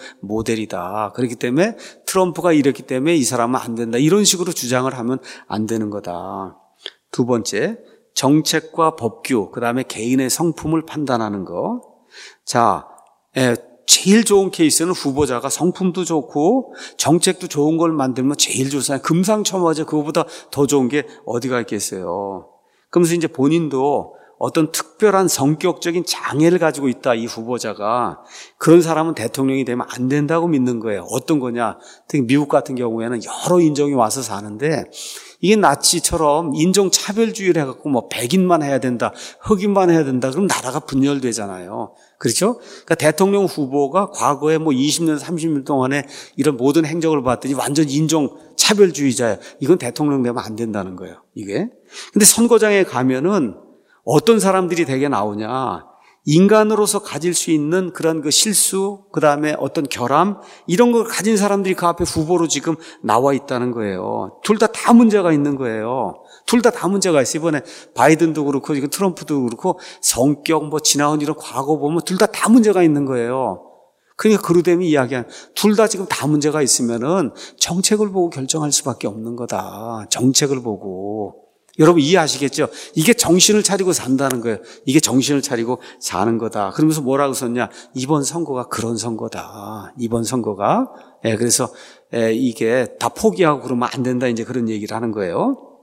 모델이다. 그렇기 때문에 트럼프가 이랬기 때문에 이 사람은 안 된다. 이런 식으로 주장을 하면 안 되는 거다. 두 번째, 정책과 법규, 그 다음에 개인의 성품을 판단하는 거. 자, 예, 제일 좋은 케이스는 후보자가 성품도 좋고 정책도 좋은 걸 만들면 제일 좋잖아요. 금상첨화죠. 그거보다 더 좋은 게 어디가 있겠어요. 그러면서 이제 본인도 어떤 특별한 성격적인 장애를 가지고 있다, 이 후보자가. 그런 사람은 대통령이 되면 안 된다고 믿는 거예요. 어떤 거냐? 특히 미국 같은 경우에는 여러 인종이 와서 사는데 이게 나치처럼 인종차별주의를 해갖고 뭐 백인만 해야 된다, 흑인만 해야 된다, 그럼 나라가 분열되잖아요. 그렇죠? 그러니까 대통령 후보가 과거에 뭐 이십 년, 삼십 년 동안에 이런 모든 행적을 봤더니 완전 인종차별주의자예요. 이건 대통령 되면 안 된다는 거예요, 이게. 근데 선거장에 가면은 어떤 사람들이 되게 나오냐? 인간으로서 가질 수 있는 그런 그 실수, 그 다음에 어떤 결함, 이런 걸 가진 사람들이 그 앞에 후보로 지금 나와 있다는 거예요. 둘 다 다 문제가 있는 거예요. 둘 다 다 문제가 있어요. 이번에 바이든도 그렇고, 지금 트럼프도 그렇고, 성격, 뭐, 지나온 이런 과거 보면 둘 다 다 문제가 있는 거예요. 그러니까 그루뎀이 이야기한 둘 다 지금 다 문제가 있으면은 정책을 보고 결정할 수밖에 없는 거다. 정책을 보고. 여러분 이해하시겠죠? 이게 정신을 차리고 산다는 거예요. 이게 정신을 차리고 사는 거다. 그러면서 뭐라고 썼냐? 이번 선거가 그런 선거다. 이번 선거가. 예, 그래서 예, 이게 다 포기하고 그러면 안 된다. 이제 그런 얘기를 하는 거예요.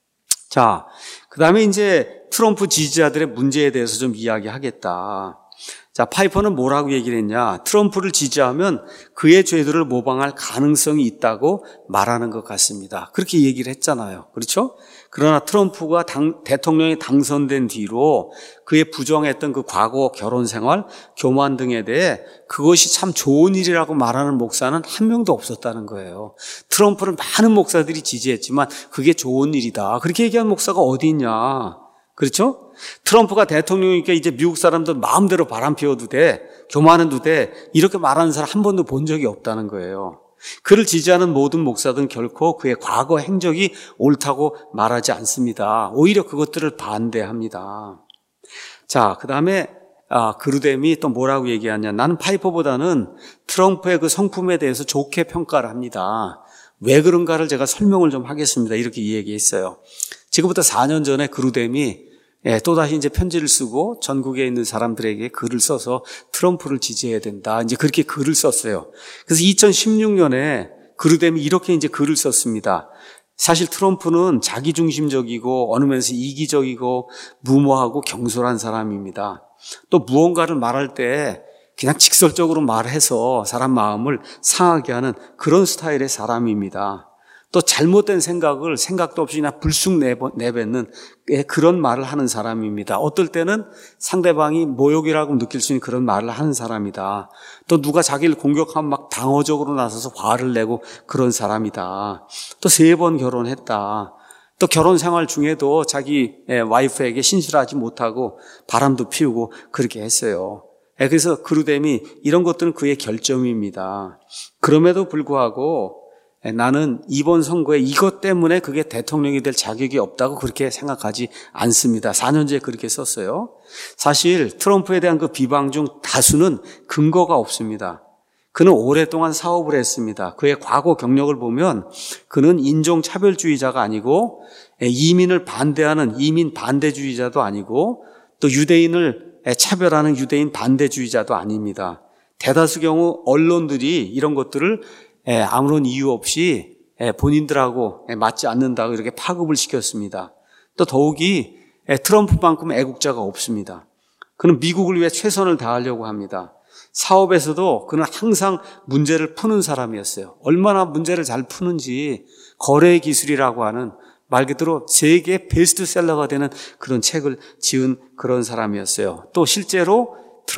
자, 그 다음에 이제 트럼프 지지자들의 문제에 대해서 좀 이야기하겠다. 자, 파이퍼는 뭐라고 얘기를 했냐? 트럼프를 지지하면 그의 죄들을 모방할 가능성이 있다고 말하는 것 같습니다. 그렇게 얘기를 했잖아요. 그렇죠? 그러나 트럼프가 당, 대통령이 당선된 뒤로 그의 부정했던 그 과거 결혼 생활, 교만 등에 대해 그것이 참 좋은 일이라고 말하는 목사는 한 명도 없었다는 거예요. 트럼프를 많은 목사들이 지지했지만 그게 좋은 일이다. 그렇게 얘기한 목사가 어디 있냐? 그렇죠? 트럼프가 대통령이니까 이제 미국 사람들 마음대로 바람 피워도 돼, 교만해도 돼, 이렇게 말하는 사람 한 번도 본 적이 없다는 거예요. 그를 지지하는 모든 목사들은 결코 그의 과거 행적이 옳다고 말하지 않습니다. 오히려 그것들을 반대합니다. 자, 그 다음에 아, 그루뎀이 또 뭐라고 얘기하냐. 나는 파이퍼보다는 트럼프의 그 성품에 대해서 좋게 평가를 합니다. 왜 그런가를 제가 설명을 좀 하겠습니다. 이렇게 얘기했어요. 지금부터 사 년 전에 그루뎀이 예, 또다시 이제 편지를 쓰고 전국에 있는 사람들에게 글을 써서 트럼프를 지지해야 된다. 이제 그렇게 글을 썼어요. 그래서 이천십육 년에 그루뎀이 이렇게 이제 글을 썼습니다. 사실 트럼프는 자기중심적이고 어느 면에서 이기적이고 무모하고 경솔한 사람입니다. 또 무언가를 말할 때 그냥 직설적으로 말해서 사람 마음을 상하게 하는 그런 스타일의 사람입니다. 또 잘못된 생각을 생각도 없이 그냥 불쑥 내뱉는 그런 말을 하는 사람입니다. 어떨 때는 상대방이 모욕이라고 느낄 수 있는 그런 말을 하는 사람이다. 또 누가 자기를 공격하면 막 방어적으로 나서서 화를 내고 그런 사람이다. 또 세 번 결혼했다. 또 결혼 생활 중에도 자기 와이프에게 신실하지 못하고 바람도 피우고 그렇게 했어요. 그래서 그루뎀이 이런 것들은 그의 결점입니다. 그럼에도 불구하고 나는 이번 선거에 이것 때문에 그게 대통령이 될 자격이 없다고 그렇게 생각하지 않습니다. 사 년째 그렇게 썼어요. 사실 트럼프에 대한 그 비방 중 다수는 근거가 없습니다. 그는 오랫동안 사업을 했습니다. 그의 과거 경력을 보면 그는 인종차별주의자가 아니고 이민을 반대하는 이민 반대주의자도 아니고 또 유대인을 차별하는 유대인 반대주의자도 아닙니다. 대다수 경우 언론들이 이런 것들을 아무런 이유 없이 본인들하고 맞지 않는다고 이렇게 파급을 시켰습니다. 또 더욱이 트럼프만큼 애국자가 없습니다. 그는 미국을 위해 최선을 다하려고 합니다. 사업에서도 그는 항상 문제를 푸는 사람이었어요. 얼마나 문제를 잘 푸는지 거래 기술이라고 하는 말 그대로 세계 베스트셀러가 되는 그런 책을 지은 그런 사람이었어요. 또 실제로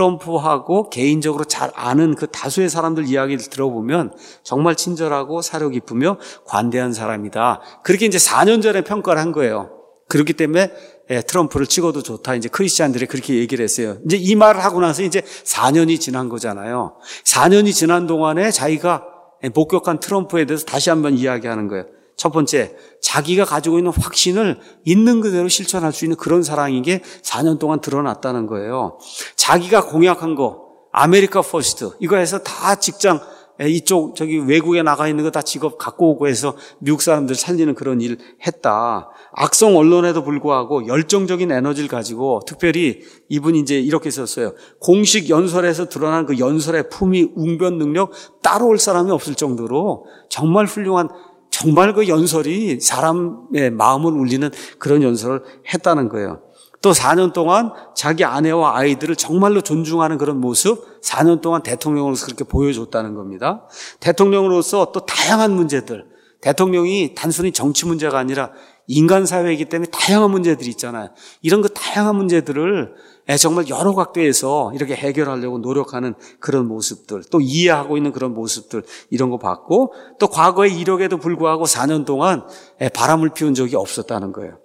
트럼프하고 개인적으로 잘 아는 그 다수의 사람들 이야기를 들어보면 정말 친절하고 사려 깊으며 관대한 사람이다. 그렇게 이제 사 년 전에 평가를 한 거예요. 그렇기 때문에 트럼프를 찍어도 좋다. 이제 크리스찬들이 그렇게 얘기를 했어요. 이제 이 말을 하고 나서 이제 사 년이 지난 거잖아요. 사 년이 지난 동안에 자기가 목격한 트럼프에 대해서 다시 한번 이야기하는 거예요. 첫 번째, 자기가 가지고 있는 확신을 있는 그대로 실천할 수 있는 그런 사람인 게 사 년 동안 드러났다는 거예요. 자기가 공약한 거, 아메리카 퍼스트, 이거 해서 다 직장, 이쪽, 저기 외국에 나가 있는 거 다 직업 갖고 오고 해서 미국 사람들 살리는 그런 일 했다. 악성 언론에도 불구하고 열정적인 에너지를 가지고 특별히 이분이 이제 이렇게 썼어요. 공식 연설에서 드러난 그 연설의 품위, 웅변 능력 따라올 사람이 없을 정도로 정말 훌륭한 정말 그 연설이 사람의 마음을 울리는 그런 연설을 했다는 거예요. 또 사 년 동안 자기 아내와 아이들을 정말로 존중하는 그런 모습 사 년 동안 대통령으로서 그렇게 보여줬다는 겁니다. 대통령으로서 또 다양한 문제들, 대통령이 단순히 정치 문제가 아니라 인간 사회이기 때문에 다양한 문제들이 있잖아요. 이런 그 다양한 문제들을 정말 여러 각도에서 이렇게 해결하려고 노력하는 그런 모습들, 또 이해하고 있는 그런 모습들, 이런 거 봤고, 또 과거의 이력에도 불구하고 사 년 동안 바람을 피운 적이 없었다는 거예요.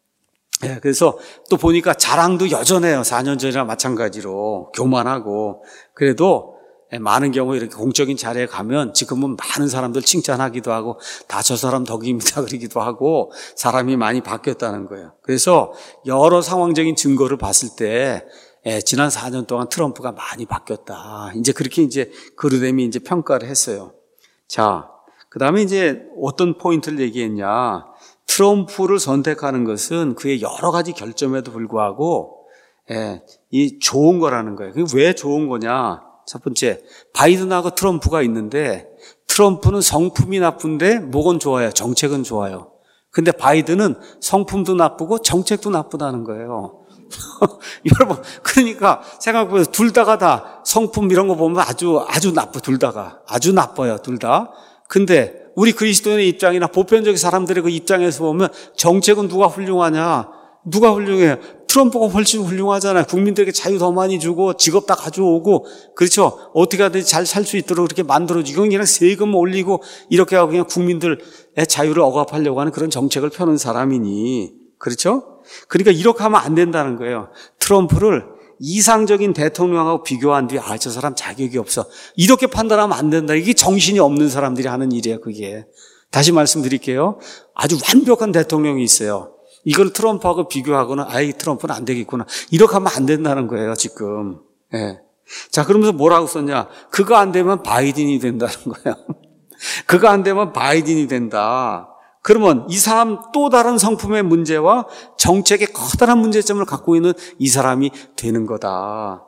그래서 또 보니까 자랑도 여전해요. 사 년 전이랑 마찬가지로 교만하고. 그래도 많은 경우 이렇게 공적인 자리에 가면 지금은 많은 사람들 칭찬하기도 하고 다 저 사람 덕입니다 그러기도 하고 사람이 많이 바뀌었다는 거예요. 그래서 여러 상황적인 증거를 봤을 때 예, 지난 사 년 동안 트럼프가 많이 바뀌었다. 이제 그렇게 이제 그루뎀이 이제 평가를 했어요. 자, 그 다음에 이제 어떤 포인트를 얘기했냐. 트럼프를 선택하는 것은 그의 여러 가지 결점에도 불구하고 예, 이 좋은 거라는 거예요. 그게 왜 좋은 거냐. 첫 번째, 바이든하고 트럼프가 있는데 트럼프는 성품이 나쁜데 뭐건 좋아요? 정책은 좋아요. 근데 바이든은 성품도 나쁘고 정책도 나쁘다는 거예요. 여러분, 그러니까 생각해보세요. 둘 다가 다 성품 이런 거 보면 아주 아주 나빠. 둘 다가 아주 나빠요. 둘 다. 근데 우리 그리스도인의 입장이나 보편적인 사람들의 그 입장에서 보면 정책은 누가 훌륭하냐? 누가 훌륭해요? 트럼프가 훨씬 훌륭하잖아요. 국민들에게 자유 더 많이 주고 직업 다 가져오고, 그렇죠? 어떻게 하든지 잘 살 수 있도록 그렇게 만들어주고, 그냥 세금 올리고 이렇게 하고 그냥 국민들의 자유를 억압하려고 하는 그런 정책을 펴는 사람이니, 그렇죠? 그러니까 이렇게 하면 안 된다는 거예요. 트럼프를 이상적인 대통령하고 비교한 뒤에 아, 저 사람 자격이 없어, 이렇게 판단하면 안 된다. 이게 정신이 없는 사람들이 하는 일이에요. 그게. 다시 말씀드릴게요. 아주 완벽한 대통령이 있어요. 이걸 트럼프하고 비교하거나 아이 트럼프는 안 되겠구나 이렇게 하면 안 된다는 거예요 지금. 예. 자, 그러면서 뭐라고 썼냐? 그거 안 되면 바이든이 된다는 거예요. 그거 안 되면 바이든이 된다. 그러면 이 사람 또 다른 성품의 문제와 정책의 커다란 문제점을 갖고 있는 이 사람이 되는 거다.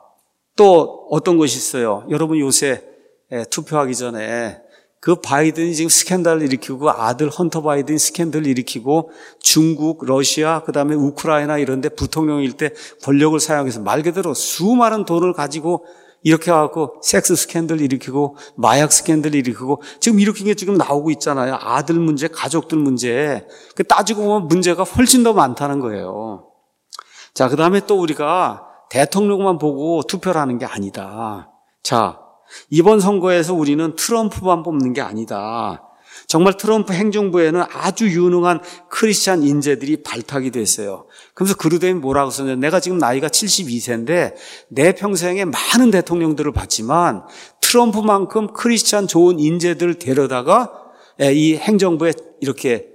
또 어떤 것이 있어요? 여러분 요새 투표하기 전에 그 바이든이 지금 스캔들을 일으키고 아들 헌터 바이든이 스캔들을 일으키고 중국, 러시아, 그다음에 우크라이나 이런 데 부통령일 때 권력을 사용해서 말 그대로 수많은 돈을 가지고 이렇게 해갖고 섹스 스캔들 일으키고 마약 스캔들 일으키고 지금 일으킨 게 지금 나오고 있잖아요. 아들 문제, 가족들 문제. 그 따지고 보면 문제가 훨씬 더 많다는 거예요. 자, 그다음에 또 우리가 대통령만 보고 투표를 하는 게 아니다. 자, 이번 선거에서 우리는 트럼프만 뽑는 게 아니다. 정말 트럼프 행정부에는 아주 유능한 크리스찬 인재들이 발탁이 됐어요. 그래서 그루뎀이 뭐라고 썼냐면 내가 지금 나이가 칠십이 세인데 내 평생에 많은 대통령들을 봤지만 트럼프만큼 크리스찬 좋은 인재들을 데려다가 이 행정부에 이렇게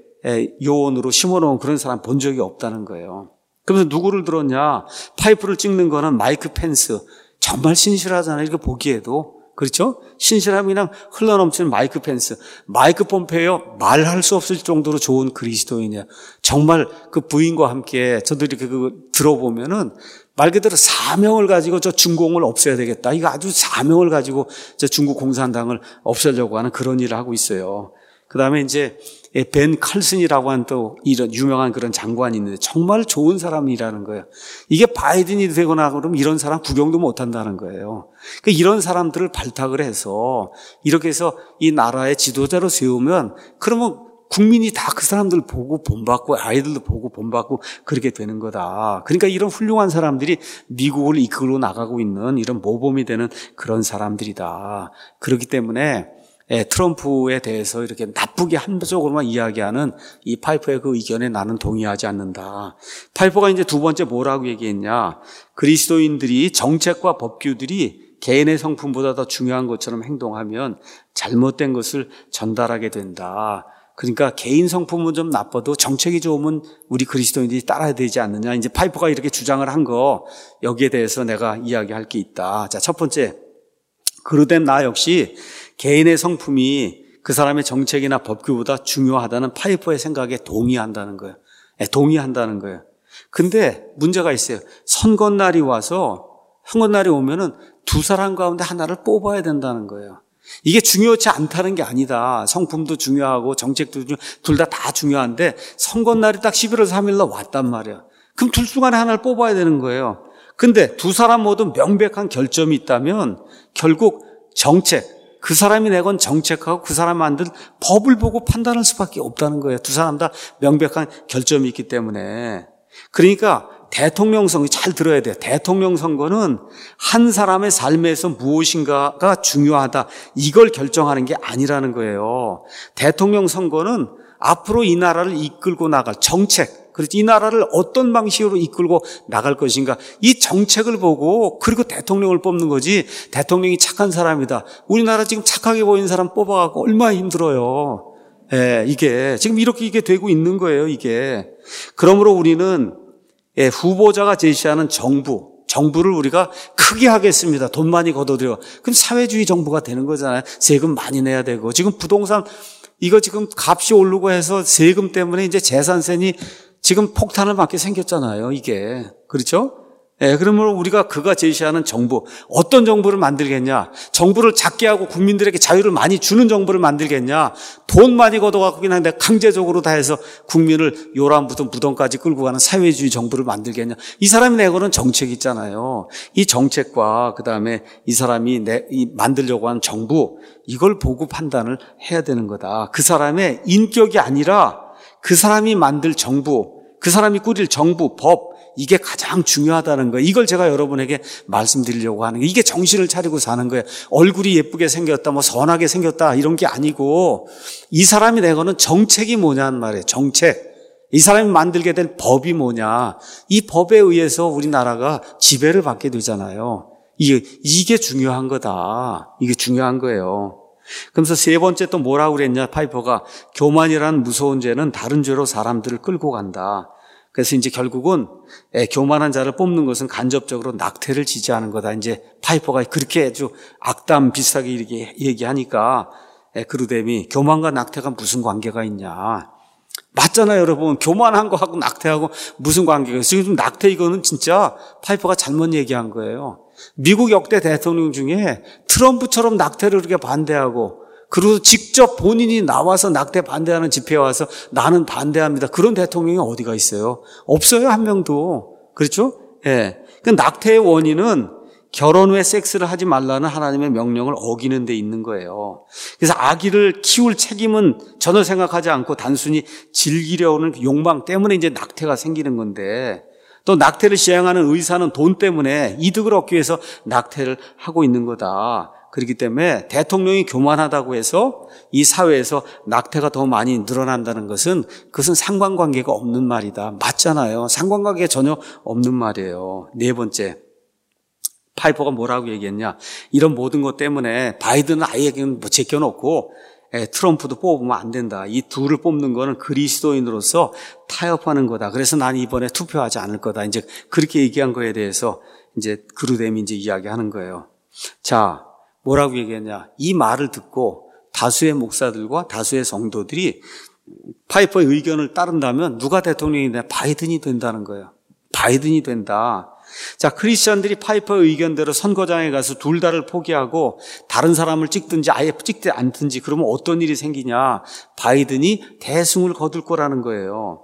요원으로 심어놓은 그런 사람 본 적이 없다는 거예요. 그래서 누구를 들었냐? 파이프를 찍는 거는 마이크 펜스. 정말 신실하잖아요. 이거 보기에도. 그렇죠? 신실함이 그냥 흘러넘치는 마이크 펜스. 마이크 폼페이오 말할 수 없을 정도로 좋은 그리스도인이야. 정말 그 부인과 함께 저도 이렇게 그 들어보면은 말 그대로 사명을 가지고 저 중공을 없애야 되겠다. 이거 아주 사명을 가지고 저 중국 공산당을 없애려고 하는 그런 일을 하고 있어요. 그 다음에 이제 벤 칼슨이라고 하는 또 이런 유명한 그런 장관이 있는데 정말 좋은 사람이라는 거예요. 이게 바이든이 되거나 그러면 이런 사람 구경도 못 한다는 거예요. 그러니까 이런 사람들을 발탁을 해서 이렇게 해서 이 나라의 지도자로 세우면 그러면 국민이 다 그 사람들 보고 본받고 아이들도 보고 본받고 그렇게 되는 거다. 그러니까 이런 훌륭한 사람들이 미국을 이끌고 나가고 있는 이런 모범이 되는 그런 사람들이다. 그렇기 때문에 예, 트럼프에 대해서 이렇게 나쁘게 한쪽으로만 이야기하는 이 파이퍼의 그 의견에 나는 동의하지 않는다. 파이퍼가 이제 두 번째 뭐라고 얘기했냐? 그리스도인들이 정책과 법규들이 개인의 성품보다 더 중요한 것처럼 행동하면 잘못된 것을 전달하게 된다. 그러니까 개인 성품은 좀 나빠도 정책이 좋으면 우리 그리스도인들이 따라야 되지 않느냐. 이제 파이퍼가 이렇게 주장을 한 거 여기에 대해서 내가 이야기할 게 있다. 자, 첫 번째. 그러된 나 역시 개인의 성품이 그 사람의 정책이나 법규보다 중요하다는 파이퍼의 생각에 동의한다는 거예요. 네, 동의한다는 거예요. 근데 문제가 있어요. 선거날이 와서 선거날이 오면은 두 사람 가운데 하나를 뽑아야 된다는 거예요. 이게 중요치 않다는 게 아니다. 성품도 중요하고 정책도 중요, 둘 다 다 중요한데 선거날이 딱 십일월 삼일로 왔단 말이야. 그럼 둘 중 하나를 뽑아야 되는 거예요. 근데 두 사람 모두 명백한 결점이 있다면 결국 정책, 그 사람이 내건 정책하고 그 사람이 만든 법을 보고 판단할 수밖에 없다는 거예요. 두 사람 다 명백한 결점이 있기 때문에. 그러니까 대통령 선거 잘 들어야 돼요. 대통령 선거는 한 사람의 삶에서 무엇인가가 중요하다. 이걸 결정하는 게 아니라는 거예요. 대통령 선거는 앞으로 이 나라를 이끌고 나갈 정책, 그렇지, 이 나라를 어떤 방식으로 이끌고 나갈 것인가, 이 정책을 보고 그리고 대통령을 뽑는 거지. 대통령이 착한 사람이다, 우리나라 지금 착하게 보이는 사람 뽑아갖고 얼마나 힘들어요. 예, 이게 지금 이렇게 이게 되고 있는 거예요. 이게. 그러므로 우리는 예, 후보자가 제시하는 정부, 정부를 우리가 크게 하겠습니다. 돈 많이 걷어들여. 그럼 사회주의 정부가 되는 거잖아요. 세금 많이 내야 되고. 지금 부동산 이거 지금 값이 오르고 해서 세금 때문에 이제 재산세니 지금 폭탄을 맞게 생겼잖아요, 이게. 그렇죠? 예, 그러면 우리가 그가 제시하는 정부, 어떤 정부를 만들겠냐? 정부를 작게 하고 국민들에게 자유를 많이 주는 정부를 만들겠냐? 돈 많이 걷어갖고 그냥 내가 강제적으로 다 해서 국민을 요란부터 무덤까지 끌고 가는 사회주의 정부를 만들겠냐? 이 사람이 내거는 정책이 있잖아요. 이 정책과 그 다음에 이 사람이 내, 이 만들려고 하는 정부, 이걸 보고 판단을 해야 되는 거다. 그 사람의 인격이 아니라 그 사람이 만들 정부, 그 사람이 꾸릴 정부, 법, 이게 가장 중요하다는 거예요. 이걸 제가 여러분에게 말씀드리려고 하는 거예요. 이게 정신을 차리고 사는 거예요. 얼굴이 예쁘게 생겼다, 뭐 선하게 생겼다 이런 게 아니고 이 사람이 내거는 정책이 뭐냐는 말이에요. 정책. 이 사람이 만들게 된 법이 뭐냐. 이 법에 의해서 우리나라가 지배를 받게 되잖아요. 이게, 이게 중요한 거다. 이게 중요한 거예요. 그러면서 세 번째 또 뭐라고 그랬냐, 파이퍼가. 교만이라는 무서운 죄는 다른 죄로 사람들을 끌고 간다. 그래서 이제 결국은 예, 교만한 자를 뽑는 것은 간접적으로 낙태를 지지하는 거다. 이제 파이퍼가 그렇게 아주 악담 비슷하게 이렇게 얘기하니까 예, 그루뎀이 교만과 낙태가 무슨 관계가 있냐. 맞잖아요, 여러분. 교만한 거하고 낙태하고 무슨 관계가 있어요. 지금 낙태 이거는 진짜 파이퍼가 잘못 얘기한 거예요. 미국 역대 대통령 중에 트럼프처럼 낙태를 그렇게 반대하고 그리고 직접 본인이 나와서 낙태 반대하는 집회에 와서 나는 반대합니다. 그런 대통령이 어디가 있어요? 없어요, 한 명도. 그렇죠? 예. 그 낙태의 원인은 결혼 후에 섹스를 하지 말라는 하나님의 명령을 어기는 데 있는 거예요. 그래서 아기를 키울 책임은 전혀 생각하지 않고 단순히 즐기려는 욕망 때문에 이제 낙태가 생기는 건데, 또 낙태를 시행하는 의사는 돈 때문에 이득을 얻기 위해서 낙태를 하고 있는 거다. 그렇기 때문에 대통령이 교만하다고 해서 이 사회에서 낙태가 더 많이 늘어난다는 것은 그것은 상관관계가 없는 말이다. 맞잖아요. 상관관계가 전혀 없는 말이에요. 네 번째, 파이퍼가 뭐라고 얘기했냐. 이런 모든 것 때문에 바이든은 아예 뭐 제껴놓고 트럼프도 뽑으면 안 된다. 이 둘을 뽑는 거는 그리스도인으로서 타협하는 거다. 그래서 난 이번에 투표하지 않을 거다. 이제 그렇게 얘기한 거에 대해서 이제 그루뎀이 이제 이야기하는 거예요. 자, 뭐라고 얘기했냐. 이 말을 듣고 다수의 목사들과 다수의 성도들이 파이퍼의 의견을 따른다면 누가 대통령이 되냐? 바이든이 된다는 거예요. 바이든이 된다. 자, 크리스천들이 파이퍼의 의견대로 선거장에 가서 둘 다를 포기하고 다른 사람을 찍든지 아예 찍지 않든지 그러면 어떤 일이 생기냐. 바이든이 대승을 거둘 거라는 거예요.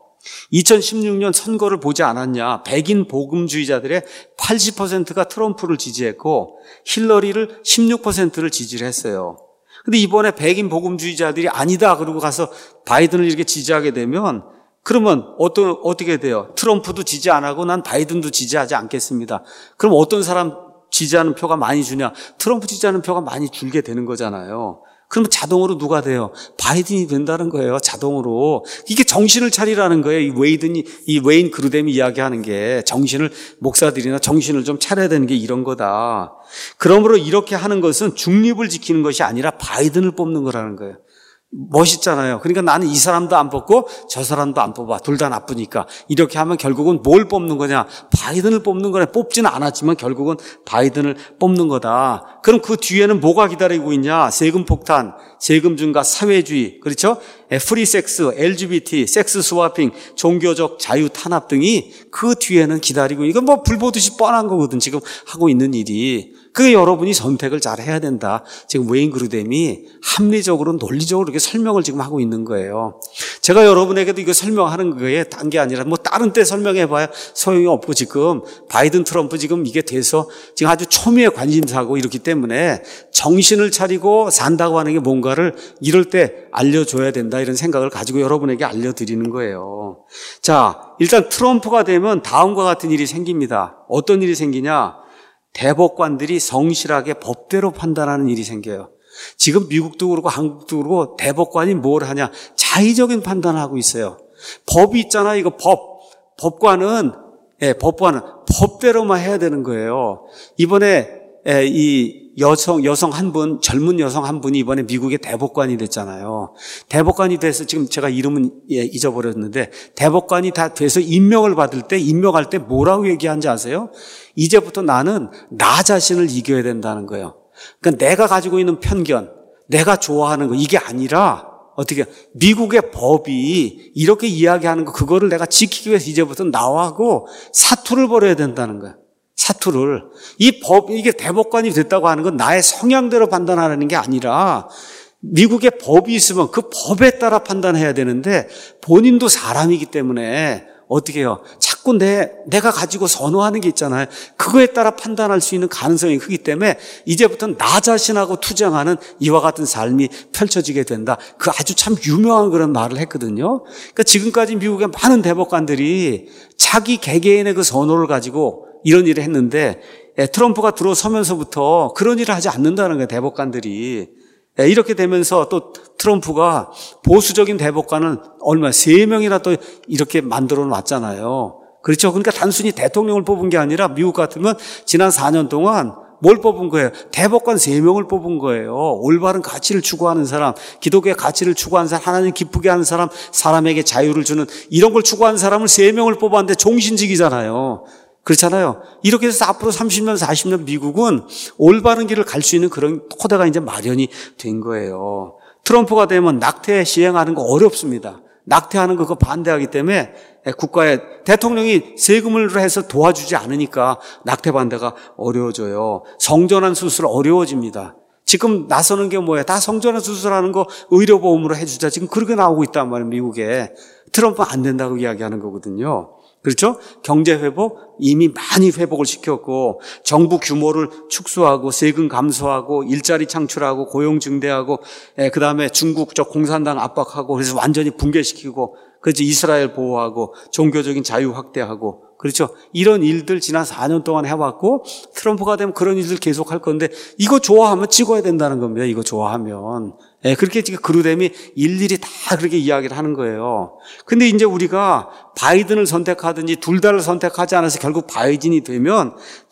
이천십육 년 선거를 보지 않았냐. 백인 복음주의자들의 팔십 퍼센트가 트럼프를 지지했고 힐러리를 십육 퍼센트를 지지를 했어요. 근데 이번에 백인 복음주의자들이 아니다 그러고 가서 바이든을 이렇게 지지하게 되면 그러면 어떤, 어떻게 돼요? 트럼프도 지지 안 하고 난 바이든도 지지하지 않겠습니다. 그럼 어떤 사람 지지하는 표가 많이 주냐? 트럼프 지지하는 표가 많이 줄게 되는 거잖아요. 그러면 자동으로 누가 돼요? 바이든이 된다는 거예요. 자동으로. 이게 정신을 차리라는 거예요. 이 웨이든이, 이 웨인 그루뎀이 이야기하는 게 정신을, 목사들이나 정신을 좀 차려야 되는 게 이런 거다. 그러므로 이렇게 하는 것은 중립을 지키는 것이 아니라 바이든을 뽑는 거라는 거예요. 멋있잖아요. 그러니까 나는 이 사람도 안 뽑고 저 사람도 안 뽑아. 둘 다 나쁘니까. 이렇게 하면 결국은 뭘 뽑는 거냐? 바이든을 뽑는 거네. 뽑지는 않았지만 결국은 바이든을 뽑는 거다. 그럼 그 뒤에는 뭐가 기다리고 있냐? 세금 폭탄, 세금 증가, 사회주의, 그렇죠? 프리 섹스, 엘지비티, 섹스 스와핑, 종교적 자유 탄압 등이 그 뒤에는 기다리고, 이건 뭐 불보듯이 뻔한 거거든. 지금 하고 있는 일이. 그게 여러분이 선택을 잘 해야 된다. 지금 웨인 그루뎀이 합리적으로 논리적으로 이렇게 설명을 지금 하고 있는 거예요. 제가 여러분에게도 이거 설명하는 거에 딴 게 아니라 뭐 다른 때 설명해봐야 소용이 없고 지금 바이든 트럼프 지금 이게 돼서 지금 아주 초미의 관심사고 이렇기 때문에 정신을 차리고 산다고 하는 게 뭔가를 이럴 때 알려줘야 된다 이런 생각을 가지고 여러분에게 알려드리는 거예요. 자, 일단 트럼프가 되면 다음과 같은 일이 생깁니다. 어떤 일이 생기냐? 대법관들이 성실하게 법대로 판단하는 일이 생겨요. 지금 미국도 그렇고 한국도 그렇고 대법관이 뭘 하냐? 자의적인 판단을 하고 있어요. 법이 있잖아요. 이거 법. 법관은, 예, 법관은 법대로만 해야 되는 거예요. 이번에, 예, 이 여성, 여성 한 분, 젊은 여성 한 분이 이번에 미국의 대법관이 됐잖아요. 대법관이 돼서 지금 제가 이름은 예, 잊어버렸는데 대법관이 다 돼서 임명을 받을 때, 임명할 때 뭐라고 얘기하는지 아세요? 이제부터 나는 나 자신을 이겨야 된다는 거예요. 그러니까 내가 가지고 있는 편견, 내가 좋아하는 거, 이게 아니라 어떻게 미국의 법이 이렇게 이야기하는 거, 그거를 내가 지키기 위해서 이제부터 나하고 사투를 벌여야 된다는 거예요. 사투를. 이 법, 이게 대법관이 됐다고 하는 건 나의 성향대로 판단하는 게 아니라 미국의 법이 있으면 그 법에 따라 판단해야 되는데 본인도 사람이기 때문에 어떻게 해요? 자꾸 내, 내가 가지고 선호하는 게 있잖아요. 그거에 따라 판단할 수 있는 가능성이 크기 때문에 이제부터는 나 자신하고 투쟁하는 이와 같은 삶이 펼쳐지게 된다. 그 아주 참 유명한 그런 말을 했거든요. 그러니까 지금까지 미국의 많은 대법관들이 자기 개개인의 그 선호를 가지고 이런 일을 했는데 트럼프가 들어서면서부터 그런 일을 하지 않는다는 거예요. 대법관들이. 이렇게 되면서 또 트럼프가 보수적인 대법관을 얼마 세 명이나 또 이렇게 만들어 놨잖아요. 그렇죠. 그러니까 단순히 대통령을 뽑은 게 아니라 미국 같으면 지난 사 년 동안 뭘 뽑은 거예요? 대법관 세 명을 뽑은 거예요. 올바른 가치를 추구하는 사람, 기독교의 가치를 추구하는 사람, 하나님 기쁘게 하는 사람, 사람에게 자유를 주는 이런 걸 추구하는 사람을 세 명을 뽑았는데 종신직이잖아요. 그렇잖아요. 이렇게 해서 앞으로 삼십 년, 사십 년 미국은 올바른 길을 갈 수 있는 그런 토대가 이제 마련이 된 거예요. 트럼프가 되면 낙태 시행하는 거 어렵습니다. 낙태하는 거 그거 반대하기 때문에 국가의 대통령이 세금을 해서 도와주지 않으니까 낙태 반대가 어려워져요. 성전환 수술 어려워집니다. 지금 나서는 게 뭐예요? 다 성전환 수술하는 거 의료보험으로 해주자. 지금 그렇게 나오고 있단 말이에요. 미국에. 트럼프는 안 된다고 이야기하는 거거든요. 그렇죠? 경제 회복 이미 많이 회복을 시켰고 정부 규모를 축소하고 세금 감소하고 일자리 창출하고 고용 증대하고 그다음에 중국적 공산당 압박하고 그래서 완전히 붕괴시키고 그래서 이스라엘 보호하고 종교적인 자유 확대하고 그렇죠? 이런 일들 지난 사 년 동안 해왔고 트럼프가 되면 그런 일들 계속 할 건데 이거 좋아하면 찍어야 된다는 겁니다. 이거 좋아하면. 예, 그렇게 지금 그루뎀이 일일이 다 그렇게 이야기를 하는 거예요. 근데 이제 우리가 바이든을 선택하든지 둘 다를 선택하지 않아서 결국 바이든이 되면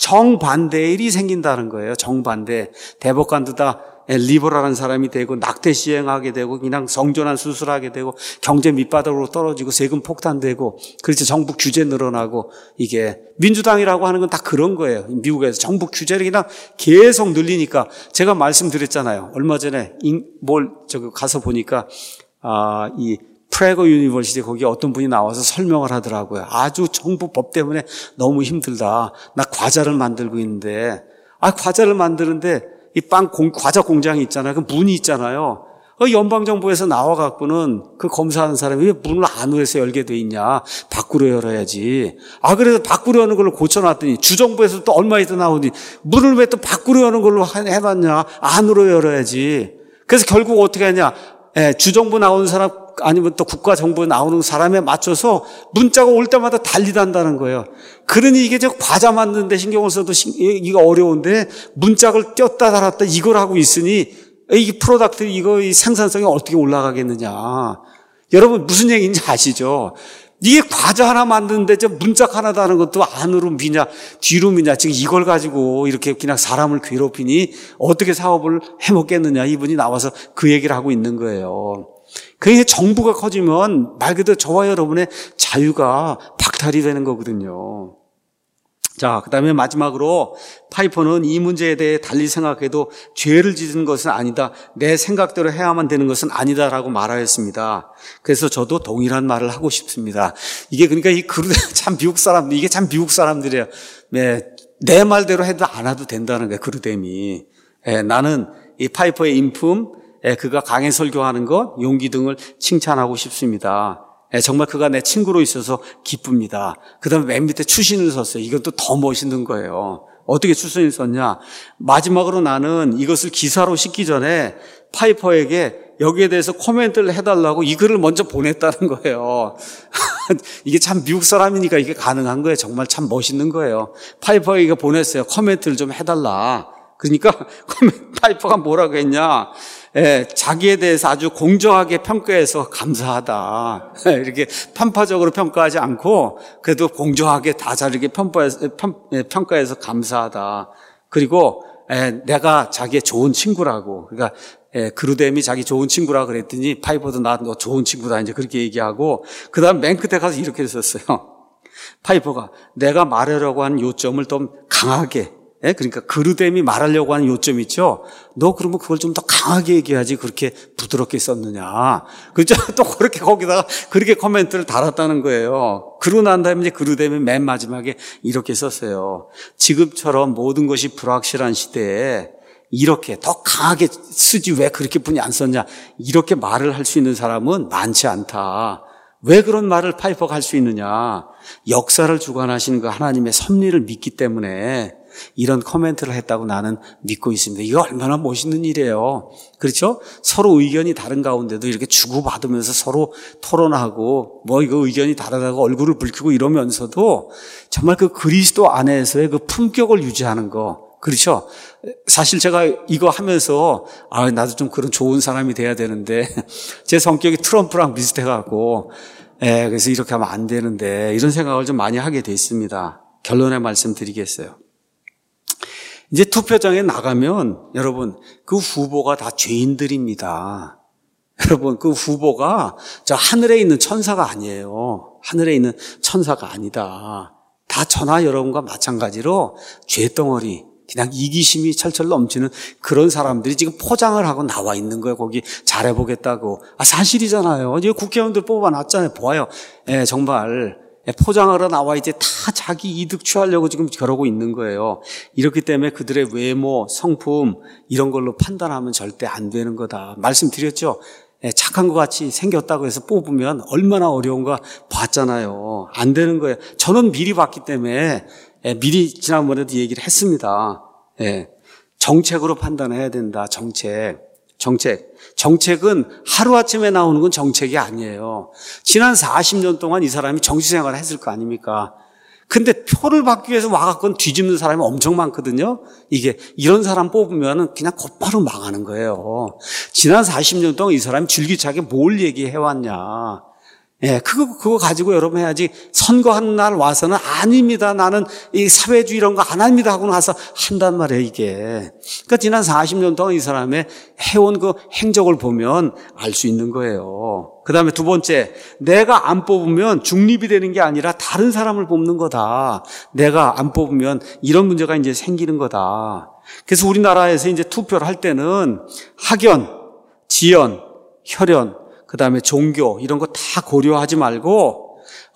정반대의 일이 생긴다는 거예요. 정반대. 대법관도 다 리버럴한 사람이 되고 낙태 시행하게 되고 그냥 성전환 수술하게 되고 경제 밑바닥으로 떨어지고 세금 폭탄되고 그렇죠. 정부 규제 늘어나고 이게 민주당이라고 하는 건 다 그런 거예요. 미국에서 정부 규제를 그냥 계속 늘리니까 제가 말씀드렸잖아요. 얼마 전에 뭘 저기 가서 보니까 아, 이 프레거 유니버시티 거기 어떤 분이 나와서 설명을 하더라고요. 아주 정부 법 때문에 너무 힘들다. 나 과자를 만들고 있는데 아 과자를 만드는데 이 빵 공, 과자 공장이 있잖아요. 그 문이 있잖아요. 그 연방정부에서 나와갖고는 그 검사하는 사람이 왜 문을 안으로 해서 열게 돼 있냐. 밖으로 열어야지. 아, 그래서 밖으로 여는 걸로 고쳐놨더니 주정부에서 또 얼마 있다 나오니 문을 왜 또 밖으로 여는 걸로 해놨냐. 안으로 열어야지. 그래서 결국 어떻게 하냐. 예, 주정부 나오는 사람 아니면 또 국가정부에 나오는 사람에 맞춰서 문자가 올 때마다 달리단다는 거예요. 그러니 이게 저 과자 만드는데 신경을 써도 이거 어려운데 문짝을 띄었다 달았다 이걸 하고 있으니 이 프로덕트 이거 이 생산성이 어떻게 올라가겠느냐. 여러분 무슨 얘기인지 아시죠? 이게 과자 하나 만드는데 저 문짝 하나 다는 것도 안으로 미냐 뒤로 미냐 지금 이걸 가지고 이렇게 그냥 사람을 괴롭히니 어떻게 사업을 해먹겠느냐. 이분이 나와서 그 얘기를 하고 있는 거예요. 그게 정부가 커지면 말 그대로 저와 여러분의 자유가 박탈이 되는 거거든요. 자, 그 다음에 마지막으로 파이퍼는 이 문제에 대해 달리 생각해도 죄를 짓는 것은 아니다. 내 생각대로 해야만 되는 것은 아니다라고 말하였습니다. 그래서 저도 동일한 말을 하고 싶습니다. 이게 그러니까 이 그룹 참 미국 사람들, 이게 참 미국 사람들이에요. 네, 내 말대로 해도 안 해도 된다는 거예요. 그루뎀이. 네, 나는 이 파이퍼의 인품, 예, 그가 강해 설교하는 것, 용기 등을 칭찬하고 싶습니다. 예, 정말 그가 내 친구로 있어서 기쁩니다. 그 다음에 맨 밑에 추신을 썼어요. 이것도 더 멋있는 거예요. 어떻게 추신을 썼냐. 마지막으로 나는 이것을 기사로 싣기 전에 파이퍼에게 여기에 대해서 코멘트를 해달라고 이 글을 먼저 보냈다는 거예요. 이게 참 미국 사람이니까 이게 가능한 거예요. 정말 참 멋있는 거예요. 파이퍼에게 보냈어요. 코멘트를 좀 해달라. 그러니까 파이퍼가 뭐라고 했냐. 예, 자기에 대해서 아주 공정하게 평가해서 감사하다. 이렇게 편파적으로 평가하지 않고 그래도 공정하게 다 자르게 평가해서, 평가해서 감사하다. 그리고 예, 내가 자기의 좋은 친구라고. 그러니까 예, 그루뎀이 자기 좋은 친구라 그랬더니 파이퍼도 나 너 좋은 친구다 이제 그렇게 얘기하고 그다음 맨 끝에 가서 이렇게 썼어요. 파이퍼가 내가 말하려고 하는 요점을 좀 강하게. 예, 그러니까 그루뎀이 말하려고 하는 요점 있죠. 너 그러면 그걸 좀 더 강하게 얘기하지 그렇게 부드럽게 썼느냐. 그죠? 또 그렇게 거기다가 그렇게 코멘트를 달았다는 거예요. 그러고 난 다음에 이제 그루뎀이 맨 마지막에 이렇게 썼어요. 지금처럼 모든 것이 불확실한 시대에 이렇게 더 강하게 쓰지 왜 그렇게 뿐이 안 썼냐. 이렇게 말을 할 수 있는 사람은 많지 않다. 왜 그런 말을 파이퍼가 할 수 있느냐. 역사를 주관하시는 그 하나님의 섭리를 믿기 때문에 이런 코멘트를 했다고 나는 믿고 있습니다. 이거 얼마나 멋있는 일이에요. 그렇죠? 서로 의견이 다른 가운데도 이렇게 주고받으면서 서로 토론하고 뭐 이거 의견이 다르다고 얼굴을 붉히고 이러면서도 정말 그 그리스도 안에서의 그 품격을 유지하는 거. 그렇죠? 사실 제가 이거 하면서 아 나도 좀 그런 좋은 사람이 돼야 되는데 제 성격이 트럼프랑 비슷해갖고 예, 그래서 이렇게 하면 안 되는데 이런 생각을 좀 많이 하게 됐습니다. 결론의 말씀 드리겠어요. 이제 투표장에 나가면 여러분 그 후보가 다 죄인들입니다. 여러분 그 후보가 저 하늘에 있는 천사가 아니에요. 하늘에 있는 천사가 아니다. 다 저나 여러분과 마찬가지로 죄덩어리, 그냥 이기심이 철철 넘치는 그런 사람들이 지금 포장을 하고 나와 있는 거예요. 거기 잘해보겠다고. 아, 사실이잖아요. 이제 국회의원들 뽑아놨잖아요. 보아요. 예, 정말 포장하러 나와 이제 다 자기 이득 취하려고 지금 그러고 있는 거예요. 이렇기 때문에 그들의 외모, 성품 이런 걸로 판단하면 절대 안 되는 거다. 말씀드렸죠. 예, 착한 것 같이 생겼다고 해서 뽑으면 얼마나 어려운가 봤잖아요. 안 되는 거예요. 저는 미리 봤기 때문에 예, 미리 지난번에도 얘기를 했습니다. 예, 정책으로 판단해야 된다. 정책. 정책. 정책은 하루아침에 나오는 건 정책이 아니에요. 지난 사십 년 동안 이 사람이 정치생활을 했을 거 아닙니까? 근데 표를 받기 위해서 와갖고 뒤집는 사람이 엄청 많거든요. 이게 이런 사람 뽑으면 그냥 곧바로 망하는 거예요. 지난 사십 년 동안 이 사람이 줄기차게 뭘 얘기해왔냐. 예, 그거, 그거 가지고 여러분 해야지. 선거하는 날 와서는 아닙니다. 나는 이 사회주의 이런 거 안 합니다. 하고 나서 한단 말이에요, 이게. 그러니까 지난 사십 년 동안 이 사람의 해온 그 행적을 보면 알 수 있는 거예요. 그 다음에 두 번째, 내가 안 뽑으면 중립이 되는 게 아니라 다른 사람을 뽑는 거다. 내가 안 뽑으면 이런 문제가 이제 생기는 거다. 그래서 우리나라에서 이제 투표를 할 때는 학연, 지연, 혈연, 그 다음에 종교 이런 거 다 고려하지 말고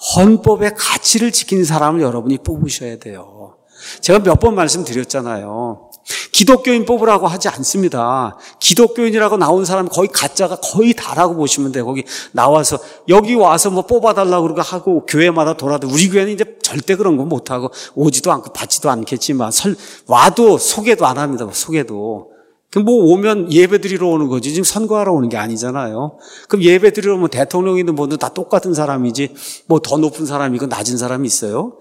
헌법의 가치를 지키는 사람을 여러분이 뽑으셔야 돼요. 제가 몇 번 말씀드렸잖아요. 기독교인 뽑으라고 하지 않습니다. 기독교인이라고 나온 사람 거의 가짜가 거의 다라고 보시면 돼요. 거기 나와서 여기 와서 뭐 뽑아달라고 그러고 하고 교회마다 돌아도 우리 교회는 이제 절대 그런 거 못하고 오지도 않고 받지도 않겠지만 설, 와도 소개도 안 합니다. 소개도. 그럼 뭐 오면 예배 드리러 오는 거지. 지금 선거하러 오는 게 아니잖아요. 그럼 예배 드리러 오면 대통령이든 뭐든 다 똑같은 사람이지 뭐 더 높은 사람이고 낮은 사람이 있어요?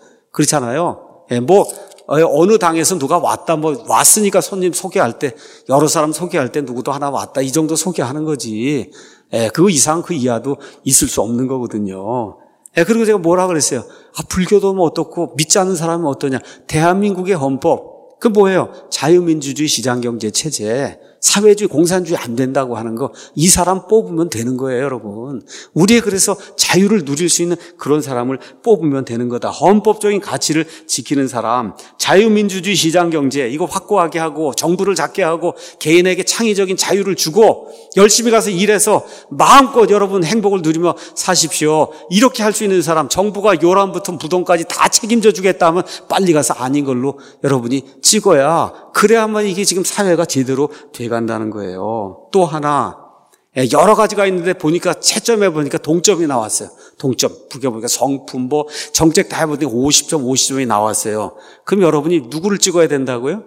그렇잖아요. 예, 뭐 어느 당에서 누가 왔다 뭐 왔으니까 손님 소개할 때 여러 사람 소개할 때 누구도 하나 왔다 이 정도 소개하는 거지. 예, 그 이상 그 이하도 있을 수 없는 거거든요. 예, 그리고 제가 뭐라 그랬어요? 아, 불교도 뭐 어떻고 믿지 않는 사람은 어떠냐? 대한민국의 헌법 그 뭐예요? 자유민주주의 시장경제 체제, 사회주의 공산주의 안 된다고 하는 거 이 사람 뽑으면 되는 거예요, 여러분. 우리의 그래서 자유를 누릴 수 있는 그런 사람을 뽑으면 되는 거다. 헌법적인 가치를 지키는 사람, 자유민주주의 시장경제 이거 확고하게 하고 정부를 작게 하고 개인에게 창의적인 자유를 주고 열심히 가서 일해서 마음껏 여러분 행복을 누리며 사십시오. 이렇게 할 수 있는 사람, 정부가 요람부터 부동까지 다 책임져 주겠다 하면 빨리 가서 아닌 걸로 여러분이 찍어야 그래야만 이게 지금 사회가 제대로 돼간다는 거예요. 또 하나 여러 가지가 있는데 보니까 채점해 보니까 동점이 나왔어요. 동점. 북에 보니까 성품 뭐 정책 다 해보니까 오십 점 오십 점이 나왔어요. 그럼 여러분이 누구를 찍어야 된다고요?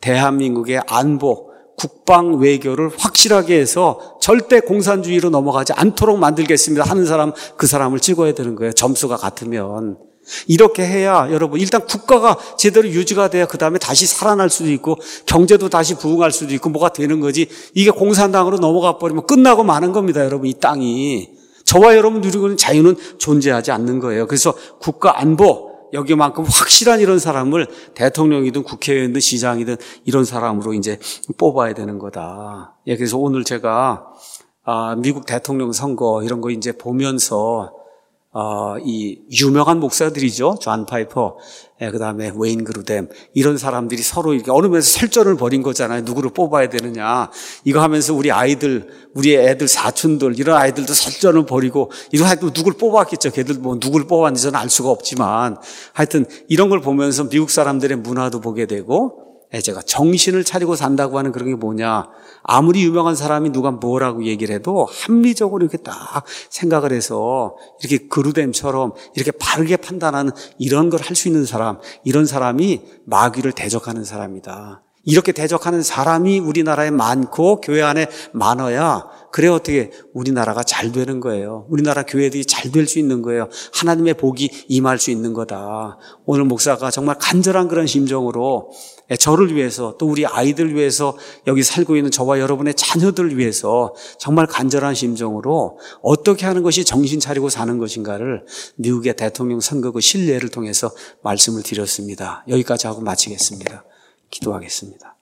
대한민국의 안보, 국방 외교를 확실하게 해서 절대 공산주의로 넘어가지 않도록 만들겠습니다 하는 사람, 그 사람을 찍어야 되는 거예요. 점수가 같으면. 이렇게 해야 여러분 일단 국가가 제대로 유지가 돼야 그 다음에 다시 살아날 수도 있고 경제도 다시 부흥할 수도 있고 뭐가 되는 거지. 이게 공산당으로 넘어가 버리면 끝나고 마는 겁니다. 여러분 이 땅이. 저와 여러분 누리고 있는 자유는 존재하지 않는 거예요. 그래서 국가 안보 여기만큼 확실한 이런 사람을 대통령이든 국회의원이든 시장이든 이런 사람으로 이제 뽑아야 되는 거다. 예, 그래서 오늘 제가 아, 미국 대통령 선거 이런 거 이제 보면서 어, 이 유명한 목사들이죠. 존 파이퍼, 예, 그 다음에 웨인 그루뎀 이런 사람들이 서로 이렇게 얼으면서 설전을 벌인 거잖아요. 누구를 뽑아야 되느냐 이거 하면서 우리 아이들, 우리 애들 사촌들 이런 아이들도 설전을 벌이고 이런 하여튼 누구를 뽑았겠죠. 걔들 뭐 누구를 뽑았는지 저는 알 수가 없지만 하여튼 이런 걸 보면서 미국 사람들의 문화도 보게 되고 예, 제가 정신을 차리고 산다고 하는 그런 게 뭐냐. 아무리 유명한 사람이 누가 뭐라고 얘기를 해도 합리적으로 이렇게 딱 생각을 해서 이렇게 그루뎀처럼 이렇게 바르게 판단하는 이런 걸 할 수 있는 사람, 이런 사람이 마귀를 대적하는 사람이다. 이렇게 대적하는 사람이 우리나라에 많고 교회 안에 많아야 그래 어떻게 우리나라가 잘 되는 거예요. 우리나라 교회들이 잘 될 수 있는 거예요. 하나님의 복이 임할 수 있는 거다. 오늘 목사가 정말 간절한 그런 심정으로 저를 위해서 또 우리 아이들 위해서 여기 살고 있는 저와 여러분의 자녀들을 위해서 정말 간절한 심정으로 어떻게 하는 것이 정신 차리고 사는 것인가를 미국의 대통령 선거 그 신뢰를 통해서 말씀을 드렸습니다. 여기까지 하고 마치겠습니다. 기도하겠습니다.